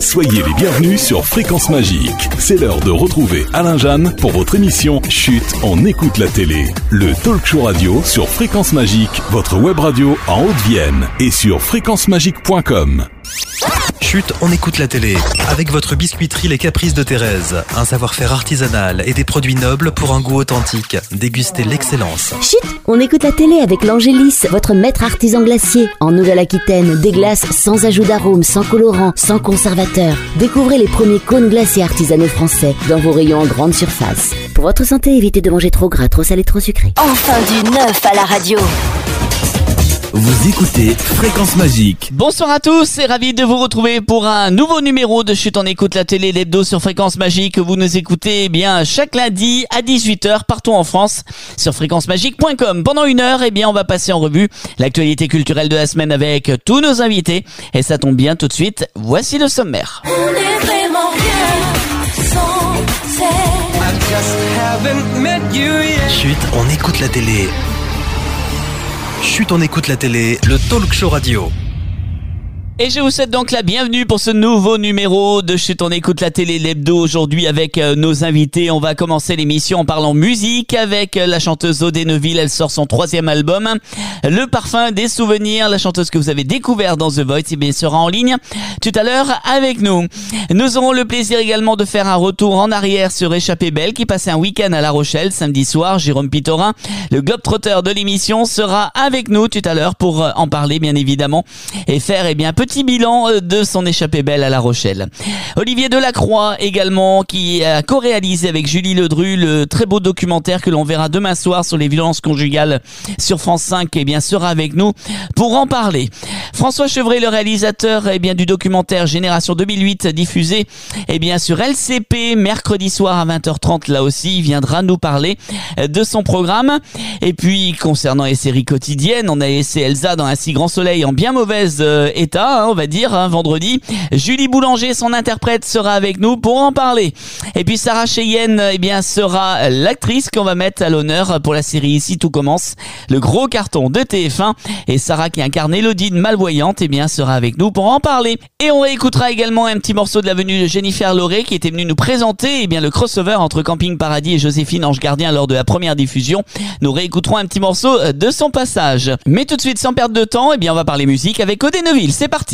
Soyez les bienvenus sur Fréquence Magique. C'est l'heure de retrouver Alain Jeanne pour votre émission Chut, on écoute la télé. Le talk show radio sur Fréquence Magique, votre web radio en Haute-Vienne et sur fréquencemagique.com. Chut, on écoute la télé. Avec votre biscuiterie Les Caprices de Thérèse. Un savoir-faire artisanal et des produits nobles pour un goût authentique. Dégustez l'excellence. Chut, on écoute la télé avec l'Angélis, votre maître artisan glacier. En Nouvelle-Aquitaine, des glaces sans ajout d'arôme, sans colorant, sans conservateur. Découvrez les premiers cônes glacés artisanaux français dans vos rayons en grande surface. Pour votre santé, évitez de manger trop gras, trop salé, trop sucré. Enfin du neuf à la radio. Vous écoutez Fréquence Magique. Bonsoir à tous et ravi de vous retrouver pour un nouveau numéro de Chut, on écoute la télé, l'hebdo sur Fréquence Magique. Vous nous écoutez bien chaque lundi à 18h partout en France sur fréquencemagique.com. Pendant une heure, on va passer en revue l'actualité culturelle de la semaine avec tous nos invités. Et ça tombe bien tout de suite, voici le sommaire. On est vraiment bien sans Chut, on écoute la télé. Chut, on écoute la télé, le talk show radio. Et je vous souhaite donc la bienvenue pour ce nouveau numéro de Chut, on écoute la télé, l'hebdo aujourd'hui avec nos invités. On va commencer l'émission en parlant musique avec la chanteuse Aude Neuville. Elle sort son 3e album, Le Parfum des Souvenirs. La chanteuse que vous avez découvert dans The Voice sera en ligne tout à l'heure avec nous. Nous aurons le plaisir également de faire un retour en arrière sur Échappée Belle qui passait un week-end à La Rochelle samedi soir. Jérôme Pitorin, le globe-trotteur de l'émission, sera avec nous tout à l'heure pour en parler bien évidemment et faire petit bilan de son Échappée Belle à La Rochelle. Olivier Delacroix également qui a co-réalisé avec Julie Ledru le très beau documentaire que l'on verra demain soir sur les violences conjugales sur France 5 sera avec nous pour en parler. François Chevret, le réalisateur du documentaire Génération 2008 diffusé sur LCP mercredi soir à 20h30, là aussi il viendra nous parler de son programme. Et puis concernant les séries quotidiennes, on a laissé Elsa dans Un si grand soleil en bien mauvais état, on va dire, vendredi. Julie Boulanger, son interprète, sera avec nous pour en parler. Et puis Sarah Cheyenne, sera l'actrice qu'on va mettre à l'honneur pour la série Ici tout commence, le gros carton de TF1. Et Sarah, qui incarne Élodie de Malvoyante, sera avec nous pour en parler. Et on réécoutera également un petit morceau de la venue de Jennifer Lauré qui était venue nous présenter le crossover entre Camping Paradis et Joséphine Ange Gardien lors de la première diffusion. Nous réécouterons un petit morceau de son passage. Mais tout de suite, sans perdre de temps, on va parler musique avec Aude Neuville. C'est parti.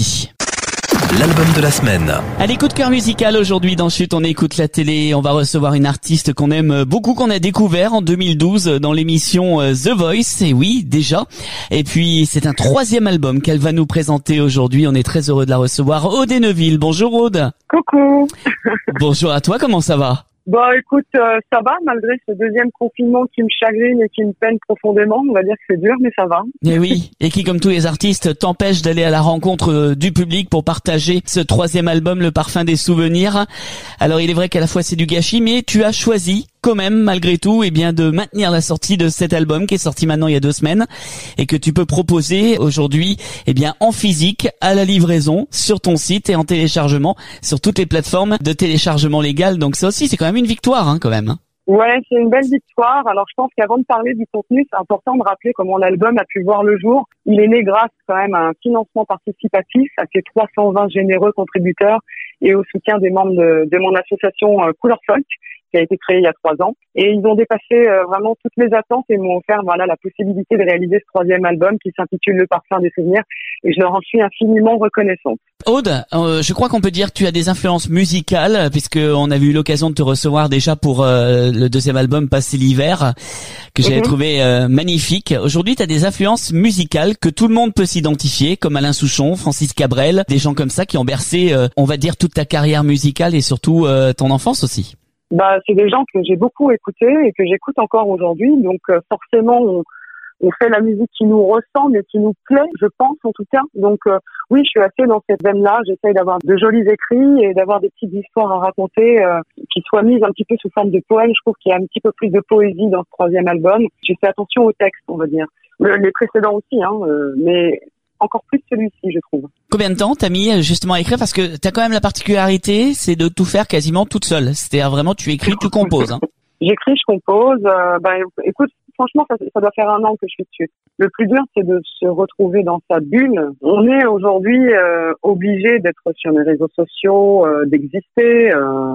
L'album de la semaine. Allez, coup de cœur musical aujourd'hui dans Chut, on écoute la télé. On va recevoir une artiste qu'on aime beaucoup, qu'on a découvert en 2012 dans l'émission The Voice. Et oui, déjà. Et puis, c'est un 3e album qu'elle va nous présenter aujourd'hui. On est très heureux de la recevoir. Aude Neuville. Bonjour Aude. Coucou. Bonjour à toi, comment ça va? Écoute, ça va, malgré ce 2e confinement qui me chagrine et qui me peine profondément. On va dire que c'est dur, mais ça va. Et oui, et qui, comme tous les artistes, t'empêche d'aller à la rencontre du public pour partager ce 3e album, Le Parfum des Souvenirs. Alors, il est vrai qu'à la fois c'est du gâchis, mais tu as choisi quand même, malgré tout, de maintenir la sortie de cet album qui est sorti maintenant il y a 2 semaines et que tu peux proposer aujourd'hui, en physique, à la livraison, sur ton site et en téléchargement, sur toutes les plateformes de téléchargement légal. Donc ça aussi, c'est quand même une victoire, quand même. Ouais, c'est une belle victoire. Alors, je pense qu'avant de parler du contenu, c'est important de rappeler comment l'album a pu voir le jour. Il est né grâce quand même à un financement participatif, à ses 320 généreux contributeurs et au soutien des membres de mon association Couleur Folk, qui a été créée il y a 3 ans. Et ils ont dépassé vraiment toutes les attentes et m'ont offert la possibilité de réaliser ce 3e album qui s'intitule Le Parfum des Souvenirs. Et je leur en suis infiniment reconnaissante. Aude, je crois qu'on peut dire que tu as des influences musicales, puisque on avait eu l'occasion de te recevoir déjà pour le 2e album Passer l'hiver, que j'avais trouvé magnifique. Aujourd'hui, tu as des influences musicales que tout le monde peut s'identifier, comme Alain Souchon, Francis Cabrel, des gens comme ça qui ont bercé, on va dire, toute ta carrière musicale et surtout ton enfance aussi. C'est des gens que j'ai beaucoup écoutés et que j'écoute encore aujourd'hui. Donc forcément, on fait la musique qui nous ressemble et qui nous plaît, je pense en tout cas. Donc oui, je suis assez dans cette veine-là. J'essaye d'avoir de jolis écrits et d'avoir des petites histoires à raconter qui soient mises un petit peu sous forme de poèmes. Je trouve qu'il y a un petit peu plus de poésie dans ce 3e album. J'ai fait attention au texte, on va dire. Les précédents aussi, mais encore plus celui-ci, je trouve. Combien de temps t'as mis justement à écrire? Parce que t'as quand même la particularité, c'est de tout faire quasiment toute seule. C'est-à-dire vraiment, tu écris, tu composes. J'écris, je compose. Écoute, franchement, ça doit faire 1 an que je suis dessus. Le plus dur, c'est de se retrouver dans sa bulle. On est aujourd'hui obligé d'être sur les réseaux sociaux, d'exister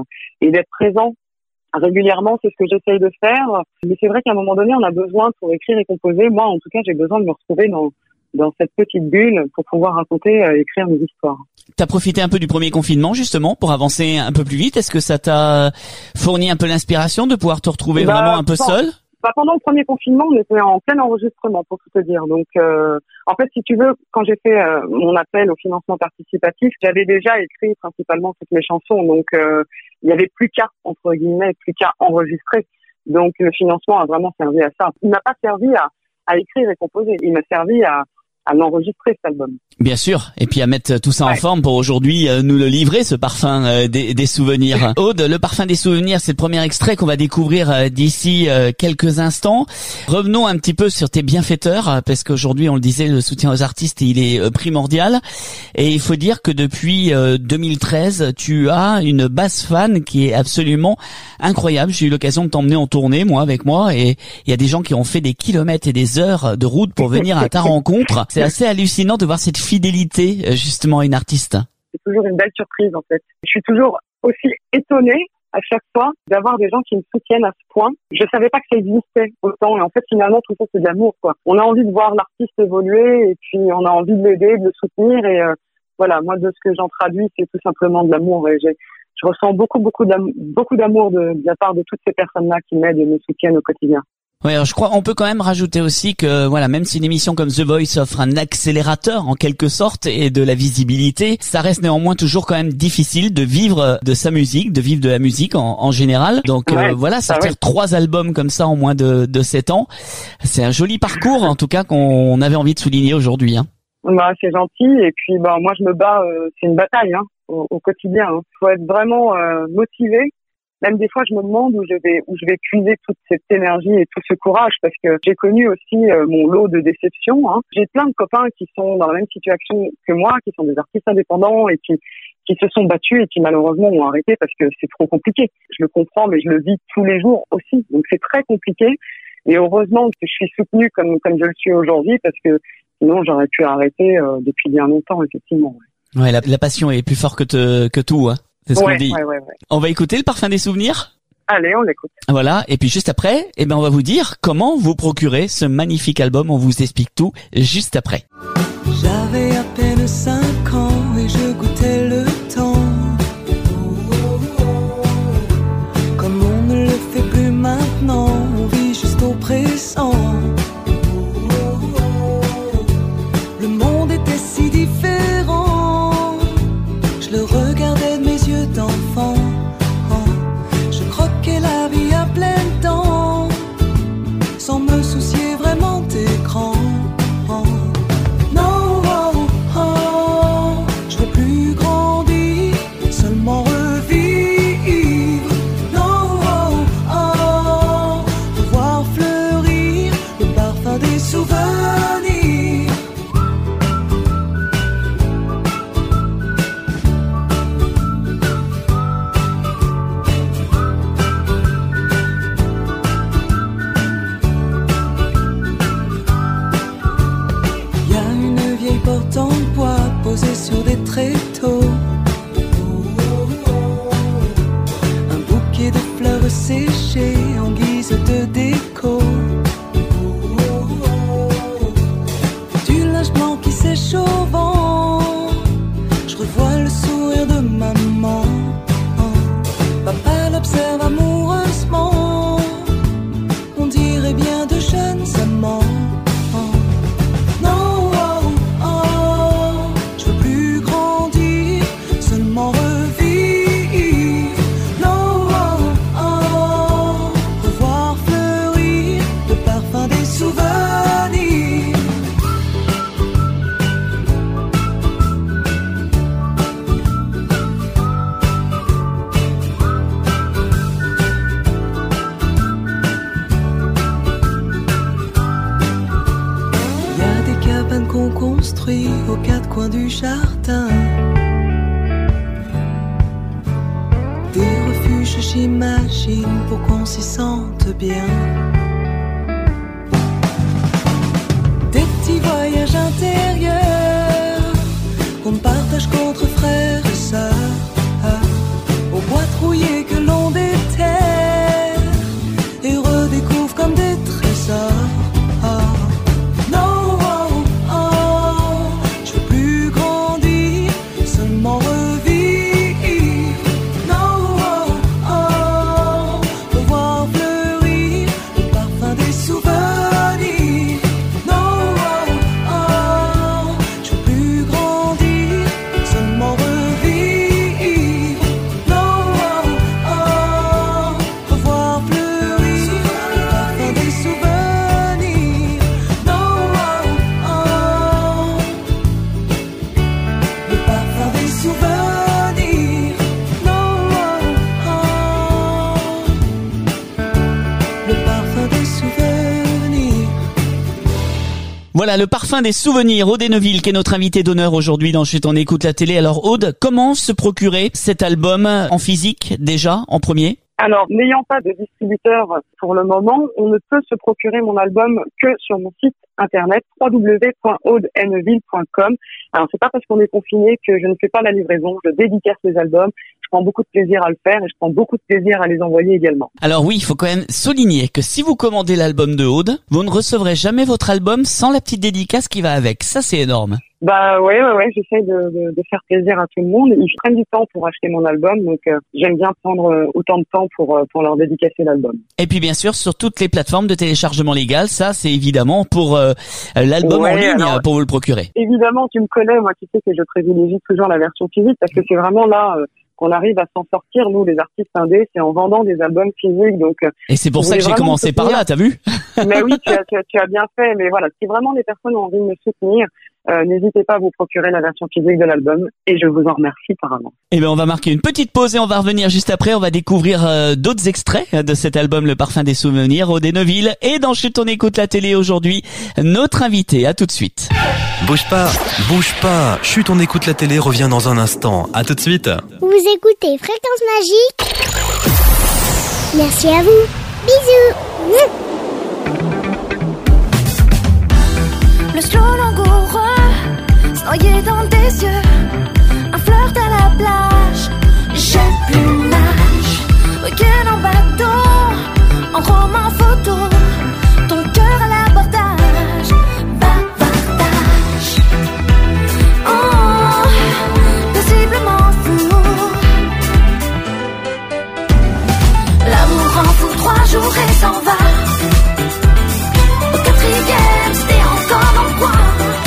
et d'être présent régulièrement. C'est ce que j'essaye de faire. Mais c'est vrai qu'à un moment donné, on a besoin, pour écrire et composer, moi en tout cas, j'ai besoin de me retrouver dans cette petite bulle pour pouvoir raconter, écrire mes histoires. T'as profité un peu du premier confinement justement pour avancer un peu plus vite. Est-ce que ça t'a fourni un peu l'inspiration de pouvoir te retrouver vraiment un peu seul? Pendant le premier confinement, on était en plein enregistrement, pour tout te dire. Donc, en fait, si tu veux, quand j'ai fait mon appel au financement participatif, j'avais déjà écrit principalement toutes mes chansons. Donc, il y avait plus qu'à, entre guillemets, plus qu'à enregistrer. Donc, le financement a vraiment servi à ça. Il m'a pas servi à écrire et composer. Il m'a servi à l'enregistrer, cet album. Bien sûr, et puis à mettre tout ça en forme pour aujourd'hui nous le livrer, ce parfum des souvenirs. Aude, le parfum des souvenirs, c'est le premier extrait qu'on va découvrir d'ici quelques instants. Revenons un petit peu sur tes bienfaiteurs, parce qu'aujourd'hui, on le disait, le soutien aux artistes, il est primordial. Et il faut dire que depuis 2013, tu as une base fan qui est absolument incroyable. J'ai eu l'occasion de t'emmener en tournée, avec moi, et il y a des gens qui ont fait des kilomètres et des heures de route pour venir à ta rencontre. C'est assez hallucinant de voir cette fidélité justement à une artiste. C'est toujours une belle surprise en fait. Je suis toujours aussi étonnée à chaque fois d'avoir des gens qui me soutiennent à ce point. Je savais pas que ça existait autant et en fait finalement tout ça c'est de l'amour quoi. On a envie de voir l'artiste évoluer et puis on a envie de l'aider, de le soutenir et voilà, moi de ce que j'en traduis c'est tout simplement de l'amour et je ressens beaucoup d'amour de la part de toutes ces personnes-là qui m'aident et me soutiennent au quotidien. Oui, alors je crois on peut quand même rajouter aussi que voilà, même si une émission comme The Voice offre un accélérateur en quelque sorte et de la visibilité, ça reste néanmoins toujours quand même difficile de vivre de sa musique, de vivre de la musique en général. Donc voilà, sortir 3 albums comme ça en moins de 7 ans, c'est un joli parcours en tout cas qu'on avait envie de souligner aujourd'hui. Bah, c'est gentil et puis moi je me bats, c'est une bataille au quotidien. Faut être vraiment motivé. Même des fois, je me demande où je vais puiser toute cette énergie et tout ce courage parce que j'ai connu aussi mon lot de déceptions. J'ai plein de copains qui sont dans la même situation que moi, qui sont des artistes indépendants et qui se sont battus et qui malheureusement ont arrêté parce que c'est trop compliqué. Je le comprends, mais je le vis tous les jours aussi. Donc c'est très compliqué. Et heureusement que je suis soutenue comme je le suis aujourd'hui parce que sinon j'aurais pu arrêter depuis bien longtemps, effectivement. Ouais, la passion est plus forte que tout, C'est ce qu'on dit. Ouais. On va écouter le parfum des souvenirs? Allez, on l'écoute. Voilà. Et puis juste après, on va vous dire comment vous procurer ce magnifique album. On vous explique tout juste après. J'avais à peine 5 ans et je goûtais le temps. Comme on ne le fait plus maintenant, on vit juste au présent. Le monde était si différent. Je le regardais de mes yeux d'enfant. Je croquais la vie à pleines dents, sans me soucier vraiment d'écran. Non, je veux plus grandir, seulement revivre. Non, revoir fleurir le parfum des souvenirs. En bois posé sur des tréteaux, un bouquet de fleurs séchées en guise de déco, du linge blanc qui sèche au vent. Je revois le sourire de maman. Papa l'observe amoureusement. On dirait bien de jeunes amants. Qu'on construit aux 4 coins du jardin, des refuges j'imagine pour qu'on s'y sente bien. voyage intérieur qu'on partage qu'entre frères et sœurs, aux boîtes rouillées que l'on déterre et redécouvre comme des trésors. Non, je veux plus grandir, seulement revivre. Non, revoir fleurir le parfum des souvenirs. Non, je veux plus grandir, seulement revivre. Non, revoir fleurir le parfum des souvenirs. Non, le parfum des souvenirs. Non, le parfum des souvenirs. Voilà, le parfum des souvenirs, Aude Henneville, qui est notre invité d'honneur aujourd'hui dans Chut, on écoute la télé. Alors Aude, comment se procurer cet album en physique déjà, en premier ? Alors, n'ayant pas de distributeur pour le moment, on ne peut se procurer mon album que sur mon site internet www.audehenneville.com. Alors, c'est pas parce qu'on est confiné que je ne fais pas la livraison, je dédicace les albums, je prends beaucoup de plaisir à le faire et je prends beaucoup de plaisir à les envoyer également. Alors oui, il faut quand même souligner que si vous commandez l'album de Aude, vous ne recevrez jamais votre album sans la petite dédicace qui va avec. Ça, c'est énorme. Bah ouais, j'essaie de faire plaisir à tout le monde. Ils prennent du temps pour acheter mon album, donc j'aime bien prendre autant de temps pour leur dédicacer l'album. Et puis bien sûr, sur toutes les plateformes de téléchargement légal, ça c'est évidemment pour l'album en ligne, alors, pour vous le procurer. Évidemment, tu me connais, moi tu sais que je privilégie toujours la version physique parce que c'est vraiment là qu'on arrive à s'en sortir, nous les artistes indés, c'est en vendant des albums physiques. Donc et c'est pour ça que j'ai commencé par là, t'as vu? Mais oui, tu as bien fait, mais voilà, si vraiment les personnes ont envie de me soutenir, n'hésitez pas à vous procurer la version physique de l'album et je vous en remercie par avance. Eh bien, on va marquer une petite pause et on va revenir juste après. On va découvrir d'autres extraits de cet album, Le Parfum des Souvenirs, Aude Henneville. Et dans Chut, on écoute la télé aujourd'hui, notre invité. À tout de suite. Bouge pas. Chut, on écoute la télé revient dans un instant. À tout de suite. Vous écoutez Fréquence Magique. Merci à vous. Bisous. Le slow langoureux, se noyer dans tes yeux, un flirt à la plage, j'ai plus l'âge. Week-end en bateau, en roman photo, ton cœur à l'abordage, bavardage. Oh, paisiblement fou. L'amour en fout 3 jours et s'en va. Au 4e, c'était encore dans le coin.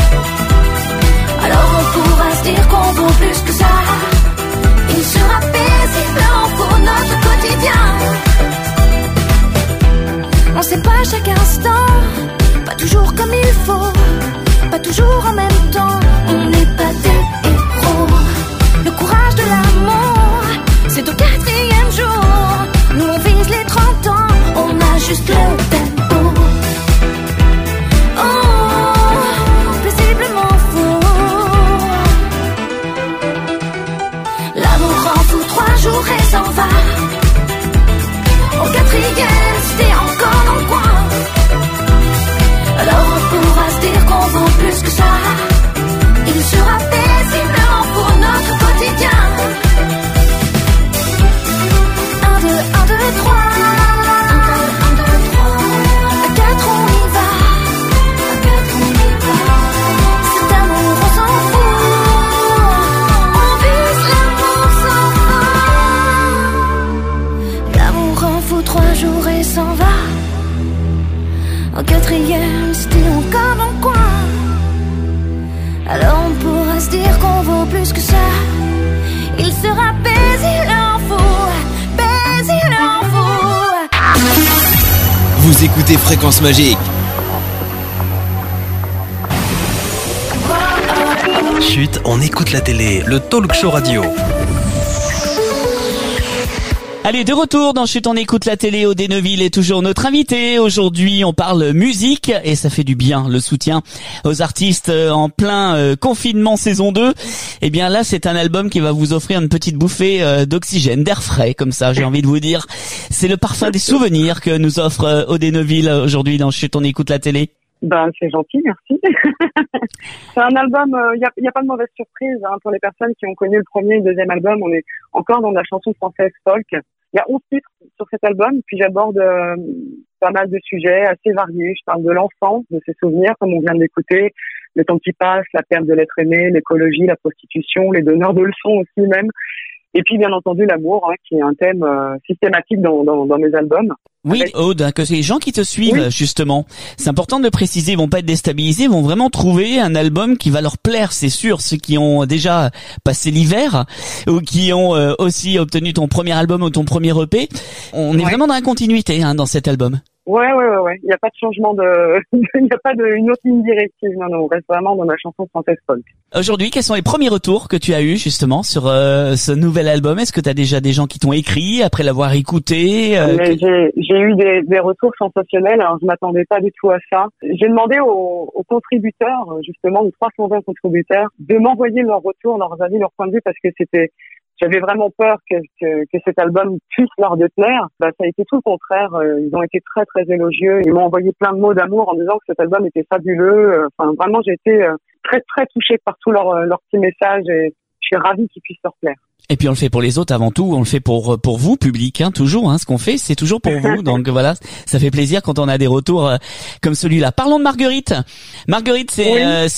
Alors on pourra se dire qu'on vaut plus que ça. Il sera paisible pour notre quotidien. On sait pas chaque instant, pas toujours comme il faut, pas toujours en même temps. On n'est pas des héros. Le courage de l'amour, c'est au 4e jour. Nous on vise les 30 ans, on a juste le tempo. Paisiblement fou. L'amour en fout 3 jours et s'en va. Au 4e, c'était encore dans le coin. Alors on pourra se dire qu'on vaut plus que ça. Il sera paisiblement pour notre quotidien. 1, 2, 1, 2, 3. 1, 2, 3. À 4 on y va. Cet amour on s'en fout. On vise l'amour sans fin. L'amour en fout 3 jours et s'en va. Au 4e, c'était encore dans le coin. Alors on pourra se dire qu'on vaut plus que ça. Il sera paisible en fou. Paisible en fou. Vous écoutez Fréquence Magique. Chut, on écoute la télé, le talk show radio. Allez, de retour dans Chut, on écoute la télé. Aude Henneville est toujours notre invité. Aujourd'hui, on parle musique et ça fait du bien, le soutien aux artistes en plein confinement saison 2. Eh bien là, c'est un album qui va vous offrir une petite bouffée d'oxygène, d'air frais, comme ça, j'ai envie de vous dire. C'est Le Parfum des Souvenirs que nous offre Aude Henneville aujourd'hui dans Chut, on écoute la télé. Ben, c'est gentil, merci. C'est un album, il y a pas de mauvaise surprise, hein, pour les personnes qui ont connu le premier et le deuxième album. On est encore dans de la chanson française folk. Il y a 11 titres sur cet album, puis j'aborde pas mal de sujets assez variés. Je parle de l'enfance, de ses souvenirs, comme on vient de l'écouter, le temps qui passe, la perte de l'être aimé, l'écologie, la prostitution, les donneurs de leçons aussi même. Et puis, bien entendu, l'amour, hein, qui est un thème systématique dans mes albums. Oui, Aude, que les gens qui te suivent, justement, c'est important de le préciser, ils vont pas être déstabilisés, ils vont vraiment trouver un album qui va leur plaire, c'est sûr. Ceux qui ont déjà passé l'hiver ou qui ont aussi obtenu ton premier album ou ton premier EP, on est vraiment dans la continuité, hein, dans cet album. Ouais. Il n'y a pas de changement il n'y a pas une autre ligne directive. Non, on reste vraiment dans la chanson française folk. Aujourd'hui, quels sont les premiers retours que tu as eus, justement, sur ce nouvel album? Est-ce que tu as déjà des gens qui t'ont écrit après l'avoir écouté? J'ai eu des retours sensationnels. Alors, je m'attendais pas du tout à ça. J'ai demandé aux contributeurs, justement, aux 320 contributeurs, de m'envoyer leurs retours, leurs avis, leurs points de vue, parce que j'avais vraiment peur que cet album puisse leur déplaire. Ça a été tout le contraire. Ils ont été très, très élogieux. Ils m'ont envoyé plein de mots d'amour en disant que cet album était fabuleux. Enfin, vraiment, j'ai été très, très touchée par tous leurs petits messages et je suis ravie qu'ils puissent leur plaire. Et puis on le fait pour les autres avant tout, on le fait pour vous, public, hein, toujours. Hein, ce qu'on fait, c'est toujours pour vous. Donc voilà, ça fait plaisir quand on a des retours comme celui-là. Parlons de Marguerite. Marguerite, c'est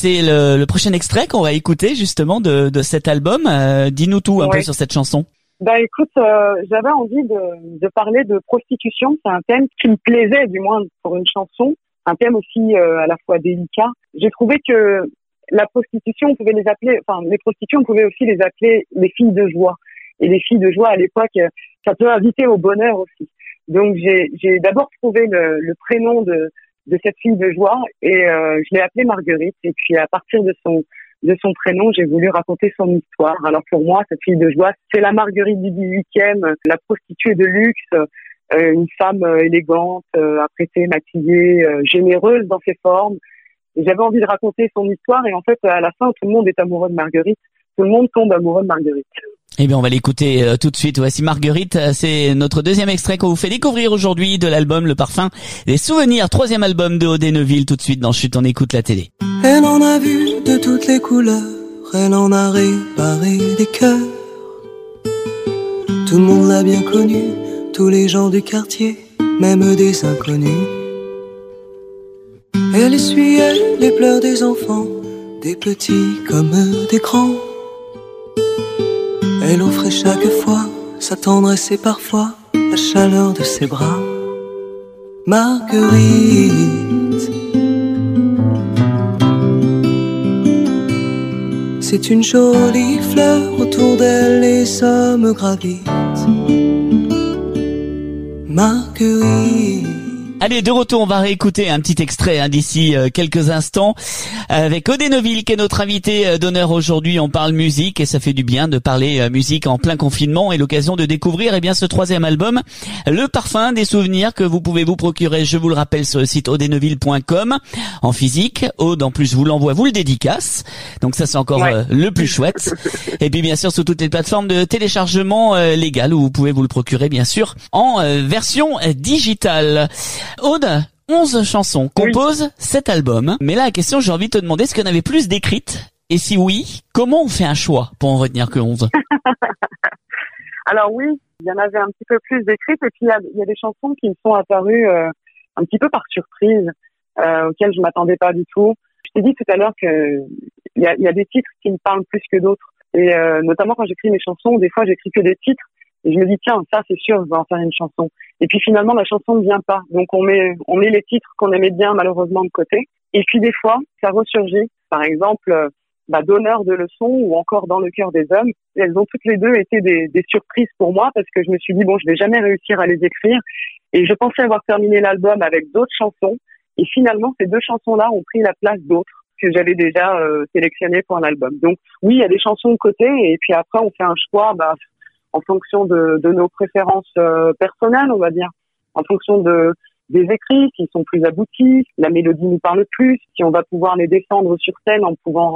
le prochain extrait qu'on va écouter justement de cet album. Dis-nous tout un peu sur cette chanson. Bah écoute, j'avais envie de parler de prostitution. C'est un thème qui me plaisait, du moins pour une chanson. Un thème aussi à la fois délicat. J'ai trouvé que la prostitution, on pouvait les appeler, les prostituées, on pouvait aussi les appeler les filles de joie. Et les filles de joie, à l'époque, ça peut inviter au bonheur aussi. Donc, j'ai d'abord trouvé le prénom de cette fille de joie et je l'ai appelée Marguerite. Et puis, à partir de son prénom, j'ai voulu raconter son histoire. Alors, pour moi, cette fille de joie, c'est la Marguerite du 18e, la prostituée de luxe, une femme élégante, apprêtée, maquillée, généreuse dans ses formes. Et j'avais envie de raconter son histoire et en fait, à la fin, tout le monde est amoureux de Marguerite. Tout le monde tombe amoureux de Marguerite. Eh bien, on va l'écouter tout de suite. Voici Marguerite. C'est notre deuxième extrait qu'on vous fait découvrir aujourd'hui de l'album Le Parfum des Souvenirs, troisième album de Aude et Neuville, tout de suite dans Chut, on écoute la télé. Elle en a vu de toutes les couleurs, elle en a réparé des cœurs. Tout le monde l'a bien connue, tous les gens du quartier, même des inconnus. Elle essuyait les pleurs des enfants, des petits comme des grands. Elle offrait chaque fois sa tendresse et parfois la chaleur de ses bras. Marguerite, c'est une jolie fleur, autour d'elle les hommes gravitent. Marguerite. Allez, de retour, on va réécouter un petit extrait d'ici quelques instants avec Aude et Neuville qui est notre invité d'honneur aujourd'hui. On parle musique et ça fait du bien de parler musique en plein confinement et l'occasion de découvrir ce troisième album, Le Parfum des Souvenirs, que vous pouvez vous procurer, je vous le rappelle, sur le site audeneuville.com en physique. Aude, en plus, vous l'envoie, vous le dédicace. Donc ça, c'est encore le plus chouette. Et puis, bien sûr, sur toutes les plateformes de téléchargement légal où vous pouvez vous le procurer, bien sûr, en version digitale. Aude, 11 chansons composent cet album. Mais là, la question, j'ai envie de te demander, est-ce qu'il y en avait plus d'écrites? Et si oui, comment on fait un choix pour en retenir que 11? Alors oui, il y en avait un petit peu plus d'écrites. Et puis, il y a des chansons qui me sont apparues un petit peu par surprise, auxquelles je m'attendais pas du tout. Je t'ai dit tout à l'heure que il y a des titres qui me parlent plus que d'autres. Et notamment quand j'écris mes chansons, des fois, j'écris que des titres. Et je me dis, tiens, ça, c'est sûr, je vais en faire une chanson. Et puis finalement, la chanson ne vient pas. Donc on met les titres qu'on aimait bien, malheureusement, de côté. Et puis des fois, ça ressurgit. Par exemple, Donneur de leçons ou encore Dans le cœur des hommes. Elles ont toutes les deux été des surprises pour moi parce que je me suis dit, bon, je vais jamais réussir à les écrire. Et je pensais avoir terminé l'album avec d'autres chansons. Et finalement, ces deux chansons-là ont pris la place d'autres que j'avais déjà sélectionnées pour l'album. Donc oui, il y a des chansons de côté. Et puis après, on fait un choix, en fonction de nos préférences personnelles, on va dire, en fonction des écrits, qui sont plus aboutis, la mélodie nous parle plus, si on va pouvoir les défendre sur scène en pouvant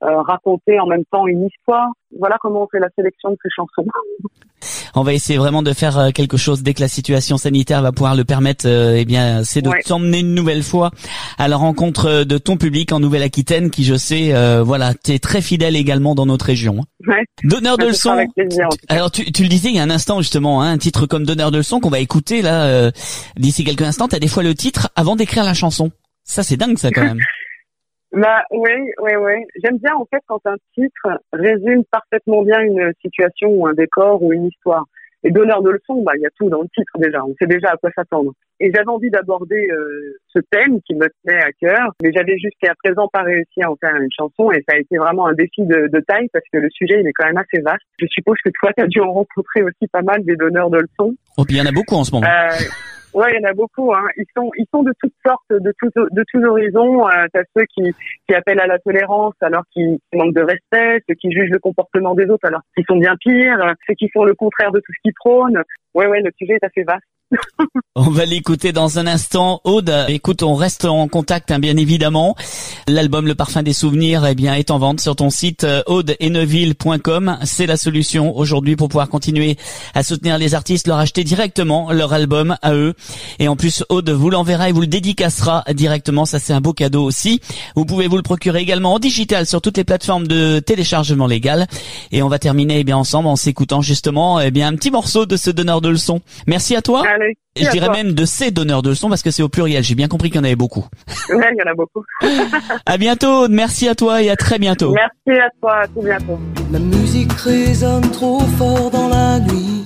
raconter en même temps une histoire. Voilà comment on fait la sélection de ces chansons. On va essayer vraiment de faire quelque chose dès que la situation sanitaire va pouvoir le permettre. C'est de t'emmener une nouvelle fois à la rencontre de ton public en Nouvelle-Aquitaine, qui je sais, t'es très fidèle également dans notre région. Ouais. Donneur de leçons. Avec plaisir, Alors tu le disais il y a un instant justement, un titre comme Donneur de leçons qu'on va écouter là d'ici quelques instants. T'as des fois le titre avant d'écrire la chanson. Ça c'est dingue ça quand même. Bah oui. J'aime bien en fait quand un titre résume parfaitement bien une situation ou un décor ou une histoire. Et donneur de leçons, il y a tout dans le titre déjà. On sait déjà à quoi s'attendre. Et j'avais envie d'aborder ce thème qui me tenait à cœur, mais j'avais jusqu'à présent pas réussi à en faire une chanson, et ça a été vraiment un défi de taille parce que le sujet il est quand même assez vaste. Je suppose que toi tu as dû en rencontrer aussi pas mal des donneurs de leçons. Oh, puis il y en a beaucoup en ce moment. Ouais, il y en a beaucoup, hein. Ils sont de toutes sortes, de tous horizons. T'as ceux qui appellent à la tolérance alors qu'ils manquent de respect, ceux qui jugent le comportement des autres alors qu'ils sont bien pires, ceux qui font le contraire de tout ce qu'ils prônent. Ouais, le sujet est assez vaste. On va l'écouter dans un instant. Aude, écoute, on reste en contact, bien évidemment. L'album Le Parfum des Souvenirs, est en vente sur ton site audeneuville.com. C'est la solution aujourd'hui pour pouvoir continuer à soutenir les artistes, leur acheter directement leur album à eux. Et en plus, Aude vous l'enverra et vous le dédicacera directement. Ça, c'est un beau cadeau aussi. Vous pouvez vous le procurer également en digital sur toutes les plateformes de téléchargement légal. Et on va terminer, ensemble en s'écoutant justement, un petit morceau de ce donneur de leçons. Merci à toi. Allez, je dirais même de ces donneurs de leçons parce que c'est au pluriel. J'ai bien compris qu'il y en avait beaucoup. Ouais, il y en a beaucoup. À bientôt. Merci à toi et à très bientôt. Merci à toi. À tout bientôt. La musique résonne trop fort dans la nuit.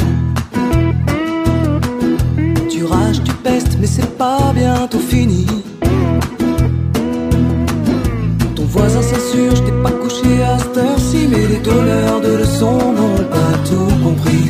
Tu rages, tu pestes, mais c'est pas bientôt fini. Ton voisin s'insurge, t'es pas couché à cette heure-ci, mais les donneurs de leçons n'ont pas tout compris.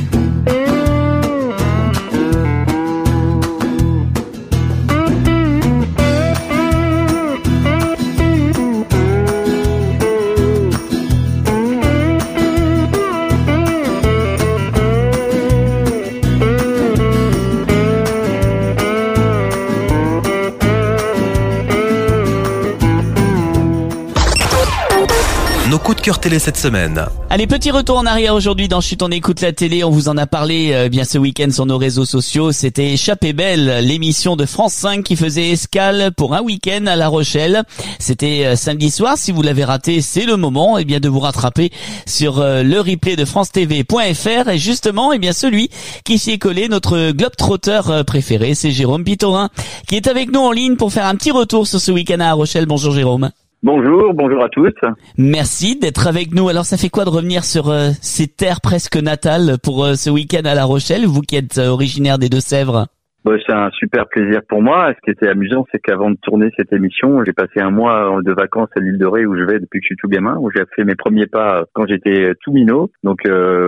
Nos coups de cœur télé cette semaine. Allez, petit retour en arrière aujourd'hui dans Chut, on écoute la télé. On vous en a parlé ce week-end sur nos réseaux sociaux. C'était Échappée belle, l'émission de France 5 qui faisait escale pour un week-end à La Rochelle. C'était samedi soir. Si vous l'avez raté, c'est le moment de vous rattraper sur le replay de francetv.fr. Et justement, celui qui s'y est collé, notre globetrotter préféré, c'est Jérôme Pitorin qui est avec nous en ligne pour faire un petit retour sur ce week-end à La Rochelle. Bonjour Jérôme. Bonjour à tous. Merci d'être avec nous. Alors ça fait quoi de revenir sur ces terres presque natales pour ce week-end à La Rochelle, vous qui êtes originaire des Deux-Sèvres? C'est un super plaisir pour moi. Ce qui était amusant, c'est qu'avant de tourner cette émission, j'ai passé un mois de vacances à l'île de Ré où je vais depuis que je suis tout gamin, où j'ai fait mes premiers pas quand j'étais tout minot. Donc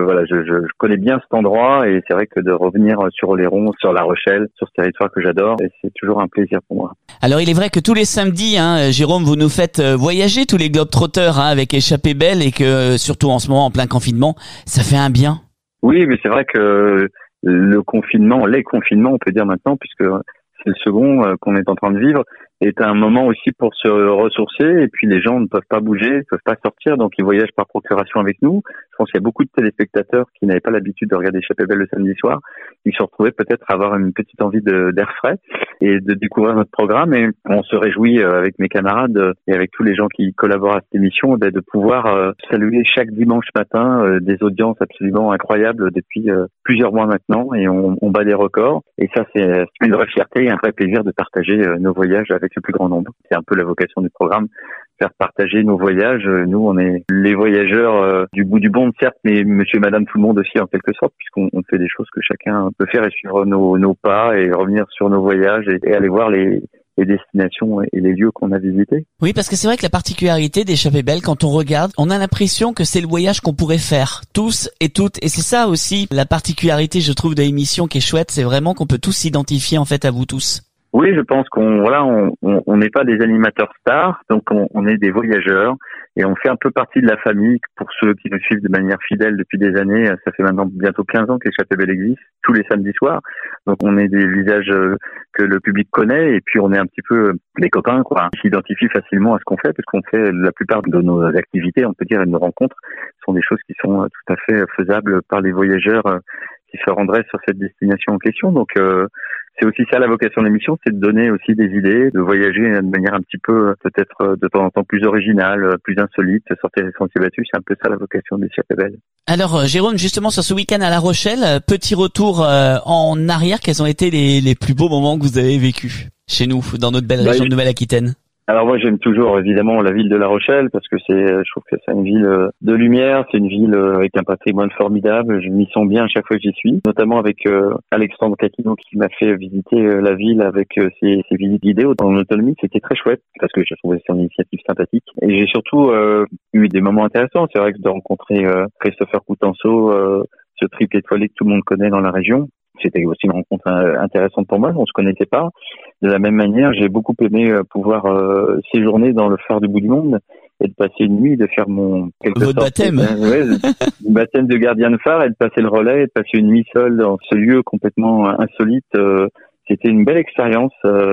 je connais bien cet endroit et c'est vrai que de revenir sur Oléron, sur La Rochelle, sur ce territoire que j'adore, c'est toujours un plaisir pour moi. Alors il est vrai que tous les samedis, Jérôme, vous nous faites voyager tous les globetrotters avec Échappée belle et que surtout en ce moment en plein confinement, ça fait un bien. Oui, mais c'est vrai que les confinements, on peut dire maintenant, puisque c'est le second qu'on est en train de vivre, est un moment aussi pour se ressourcer. Et puis les gens ne peuvent pas bouger, ne peuvent pas sortir, donc ils voyagent par procuration avec nous. Je pense qu'il y a beaucoup de téléspectateurs qui n'avaient pas l'habitude de regarder Échappée belle le samedi soir. Ils se retrouvaient peut-être à avoir une petite envie d'air frais et de découvrir notre programme. Et on se réjouit avec mes camarades et avec tous les gens qui collaborent à cette émission de pouvoir saluer chaque dimanche matin des audiences absolument incroyables depuis plusieurs mois maintenant. Et on bat des records. Et ça, c'est une vraie fierté et un vrai plaisir de partager nos voyages avec le plus grand nombre. C'est un peu la vocation du programme, faire partager nos voyages. Nous, on est les voyageurs du bout du monde, certes, mais monsieur et madame tout le monde aussi en quelque sorte, puisqu'on fait des choses que chacun peut faire et suivre nos pas et revenir sur nos voyages et aller voir les destinations et les lieux qu'on a visités. Oui, parce que c'est vrai que la particularité d'Échappée belle, quand on regarde, on a l'impression que c'est le voyage qu'on pourrait faire, tous et toutes. Et c'est ça aussi la particularité, je trouve, de l'émission qui est chouette, c'est vraiment qu'on peut tous s'identifier en fait à vous tous. Oui, je pense on n'est pas des animateurs stars, donc on est des voyageurs et on fait un peu partie de la famille. Pour ceux qui nous suivent de manière fidèle depuis des années, ça fait maintenant bientôt 15 ans qu'Échappée Belle existe, tous les samedis soirs. Donc on est des visages que le public connaît et puis on est un petit peu des copains, quoi. On s'identifie facilement à ce qu'on fait, parce qu'on fait la plupart de nos activités, on peut dire, et de nos rencontres, sont des choses qui sont tout à fait faisables par les voyageurs qui se rendraient sur cette destination en question. Donc c'est aussi ça la vocation de l'émission, c'est de donner aussi des idées, de voyager de manière un petit peu peut-être de temps en temps plus originale, plus insolite, sortir des sentiers battus. C'est un peu ça la vocation d'Échappée Belle. Alors Jérôme, justement sur ce week-end à La Rochelle, petit retour en arrière, quels ont été les plus beaux moments que vous avez vécus chez nous, dans notre belle région de Nouvelle-Aquitaine? Alors moi j'aime toujours évidemment la ville de La Rochelle parce que je trouve que c'est une ville de lumière, c'est une ville avec un patrimoine formidable. Je m'y sens bien à chaque fois que j'y suis, notamment avec Alexandre Catino qui m'a fait visiter la ville avec ses visites guidées en autonomie. C'était très chouette parce que j'ai trouvé son initiative sympathique et j'ai surtout eu des moments intéressants. C'est vrai que de rencontrer Christopher Coutenceau, ce triple étoilé que tout le monde connaît dans la région. C'était aussi une rencontre intéressante pour moi, on se connaissait pas. De la même manière, j'ai beaucoup aimé pouvoir séjourner dans le phare du bout du monde et de passer une nuit, de faire votre baptême. Mon baptême de gardien de phare et de passer le relais et de passer une nuit seule dans ce lieu complètement insolite. C'était une belle expérience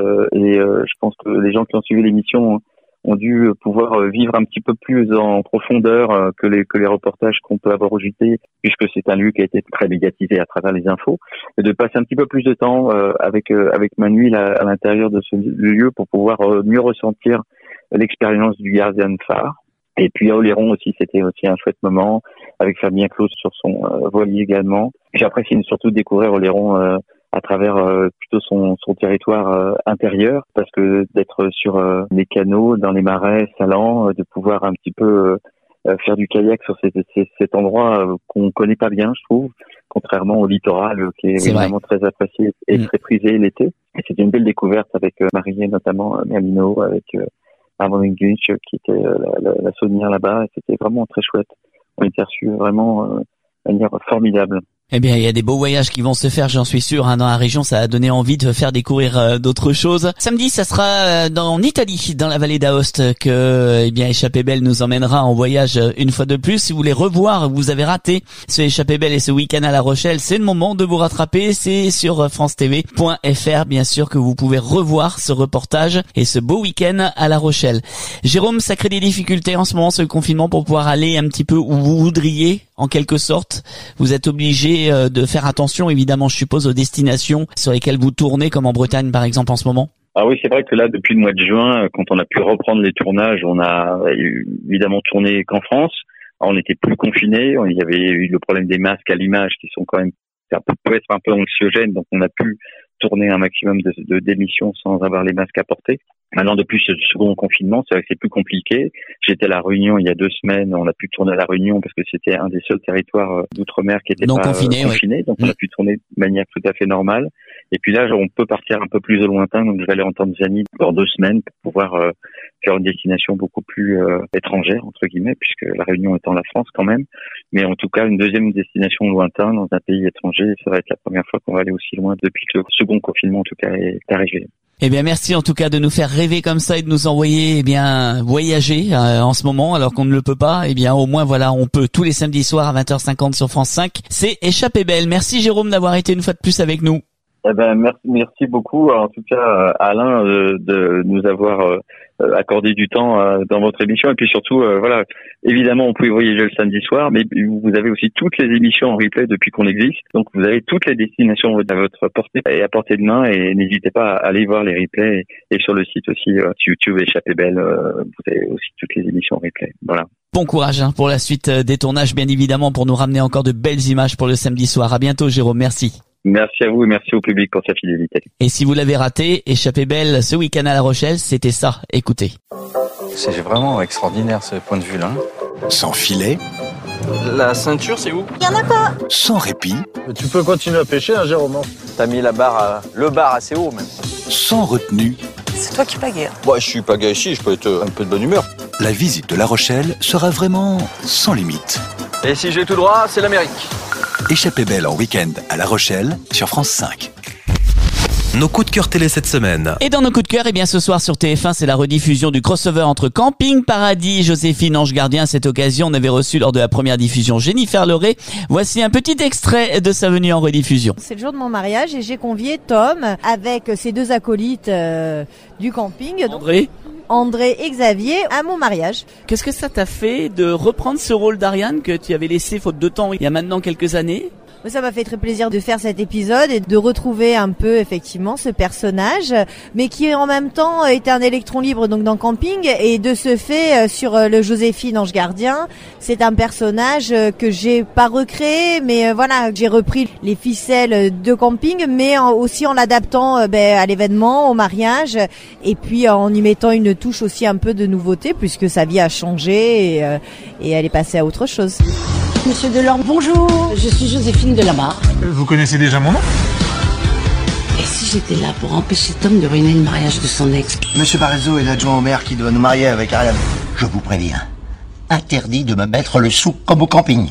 et je pense que les gens qui ont suivi l'émission ont dû pouvoir vivre un petit peu plus en profondeur que les reportages qu'on peut avoir au JT, puisque c'est un lieu qui a été très médiatisé à travers les infos, et de passer un petit peu plus de temps avec Manu à l'intérieur de ce lieu pour pouvoir mieux ressentir l'expérience du gardien de phare. Et puis à Oléron aussi, c'était aussi un chouette moment, avec Fabien Claus sur son voilier également. J'apprécie surtout découvrir Oléron à travers plutôt son territoire intérieur, parce que d'être sur les canaux, dans les marais salants, de pouvoir un petit peu faire du kayak sur cet endroit qu'on connaît pas bien, je trouve, contrairement au littoral qui est vraiment très apprécié et très prisé l'été. Et c'était une belle découverte avec Marie, notamment Merlino, avec Armand Gunch qui était la saunière là-bas, et c'était vraiment très chouette. On était reçus vraiment de manière formidable. Eh bien, il y a des beaux voyages qui vont se faire, j'en suis sûr, dans la région. Ça a donné envie de faire découvrir d'autres choses. Samedi, ça sera en Italie, dans la vallée d'Aoste, que Échappée Belle nous emmènera en voyage une fois de plus. Si vous voulez revoir, vous avez raté ce Échappée Belle et ce week-end à La Rochelle, c'est le moment de vous rattraper. C'est sur francetv.fr, bien sûr, que vous pouvez revoir ce reportage et ce beau week-end à La Rochelle. Jérôme, ça crée des difficultés en ce moment, ce confinement, pour pouvoir aller un petit peu où vous voudriez, en quelque sorte. Vous êtes obligé de faire attention, évidemment, je suppose, aux destinations sur lesquelles vous tournez, comme en Bretagne, par exemple, en ce moment. Ah oui, c'est vrai que là, depuis le mois de juin, quand on a pu reprendre les tournages, on a évidemment tourné qu'en France. Alors, on n'était plus confinés. Il y avait eu le problème des masques à l'image qui sont quand même, ça peut être un peu anxiogène, donc on a pu tourner un maximum d'émissions sans avoir les masques à porter. Maintenant, depuis ce second confinement, c'est vrai que c'est plus compliqué. J'étais à La Réunion il y a 2 semaines. On a pu tourner à La Réunion parce que c'était un des seuls territoires d'outre-mer qui était pas confiné. Donc, on a pu tourner de manière tout à fait normale. Et puis là, on peut partir un peu plus au lointain. Donc, je vais aller en Tanzanie dans 2 semaines pour pouvoir faire une destination beaucoup plus étrangère, entre guillemets, puisque La Réunion étant la France quand même. Mais en tout cas, une deuxième destination lointaine dans un pays étranger. Ça va être la première fois qu'on va aller aussi loin depuis que le second confinement, en tout cas, est arrivé. Eh bien, merci en tout cas de nous faire rêver comme ça et de nous envoyer, voyager en ce moment, alors qu'on ne le peut pas. Au moins, voilà, on peut tous les samedis soirs à 20h50 sur France 5. C'est Échappée Belle. Merci Jérôme d'avoir été une fois de plus avec nous. Eh ben, merci beaucoup, en tout cas, Alain, de nous avoir accordé du temps dans votre émission. Et puis surtout, évidemment, on pouvait voyager le samedi soir, mais vous avez aussi toutes les émissions en replay depuis qu'on existe. Donc, vous avez toutes les destinations à votre portée et à portée de main. Et n'hésitez pas à aller voir les replays. Et sur le site aussi, YouTube Échappée Belle, vous avez aussi toutes les émissions en replay. Voilà. Bon courage pour la suite des tournages, bien évidemment, pour nous ramener encore de belles images pour le samedi soir. À bientôt, Jérôme. Merci. Merci à vous et merci au public pour sa fidélité. Et si vous l'avez raté, Échappée Belle ce week-end à La Rochelle, c'était ça. Écoutez. C'est vraiment extraordinaire ce point de vue-là. Sans filet. La ceinture, c'est où? Y'en a pas. Sans répit. Mais tu peux continuer à pêcher, Jérôme. T'as mis le bar assez haut même. Sans retenue. C'est toi qui pagaie. Ouais, je suis pagaie ici, je peux être un peu de bonne humeur. La visite de La Rochelle sera vraiment sans limite. Et si je vais tout droit, c'est l'Amérique. Échappée Belle en week-end à La Rochelle sur France 5. Nos coups de cœur télé cette semaine. Et dans nos coups de cœur, eh bien ce soir sur TF1, c'est la rediffusion du crossover entre Camping Paradis et Joséphine Ange Gardien. À cette occasion, on avait reçu lors de la première diffusion Jennifer Leray. Voici un petit extrait de sa venue en rediffusion. C'est le jour de mon mariage et j'ai convié Tom avec ses deux acolytes du camping. André et Xavier à mon mariage. Qu'est-ce que ça t'a fait de reprendre ce rôle d'Ariane que tu avais laissé faute de temps il y a maintenant quelques années ? Ça m'a fait très plaisir de faire cet épisode et de retrouver un peu effectivement ce personnage, mais qui en même temps était un électron libre donc dans Camping, et de ce fait sur le Joséphine Ange Gardien, c'est un personnage que j'ai pas recréé, mais voilà, j'ai repris les ficelles de Camping, mais aussi en l'adaptant à l'événement, au mariage, et puis en y mettant une touche aussi un peu de nouveauté puisque sa vie a changé et elle est passée à autre chose. Monsieur Delorme, bonjour. Je suis Joséphine Delamarre. Vous connaissez déjà mon nom ? Et si j'étais là pour empêcher Tom de ruiner le mariage de son ex ? Monsieur Barrezo est l'adjoint au maire qui doit nous marier avec Ariane. Je vous préviens, interdit de me mettre le sou comme au camping.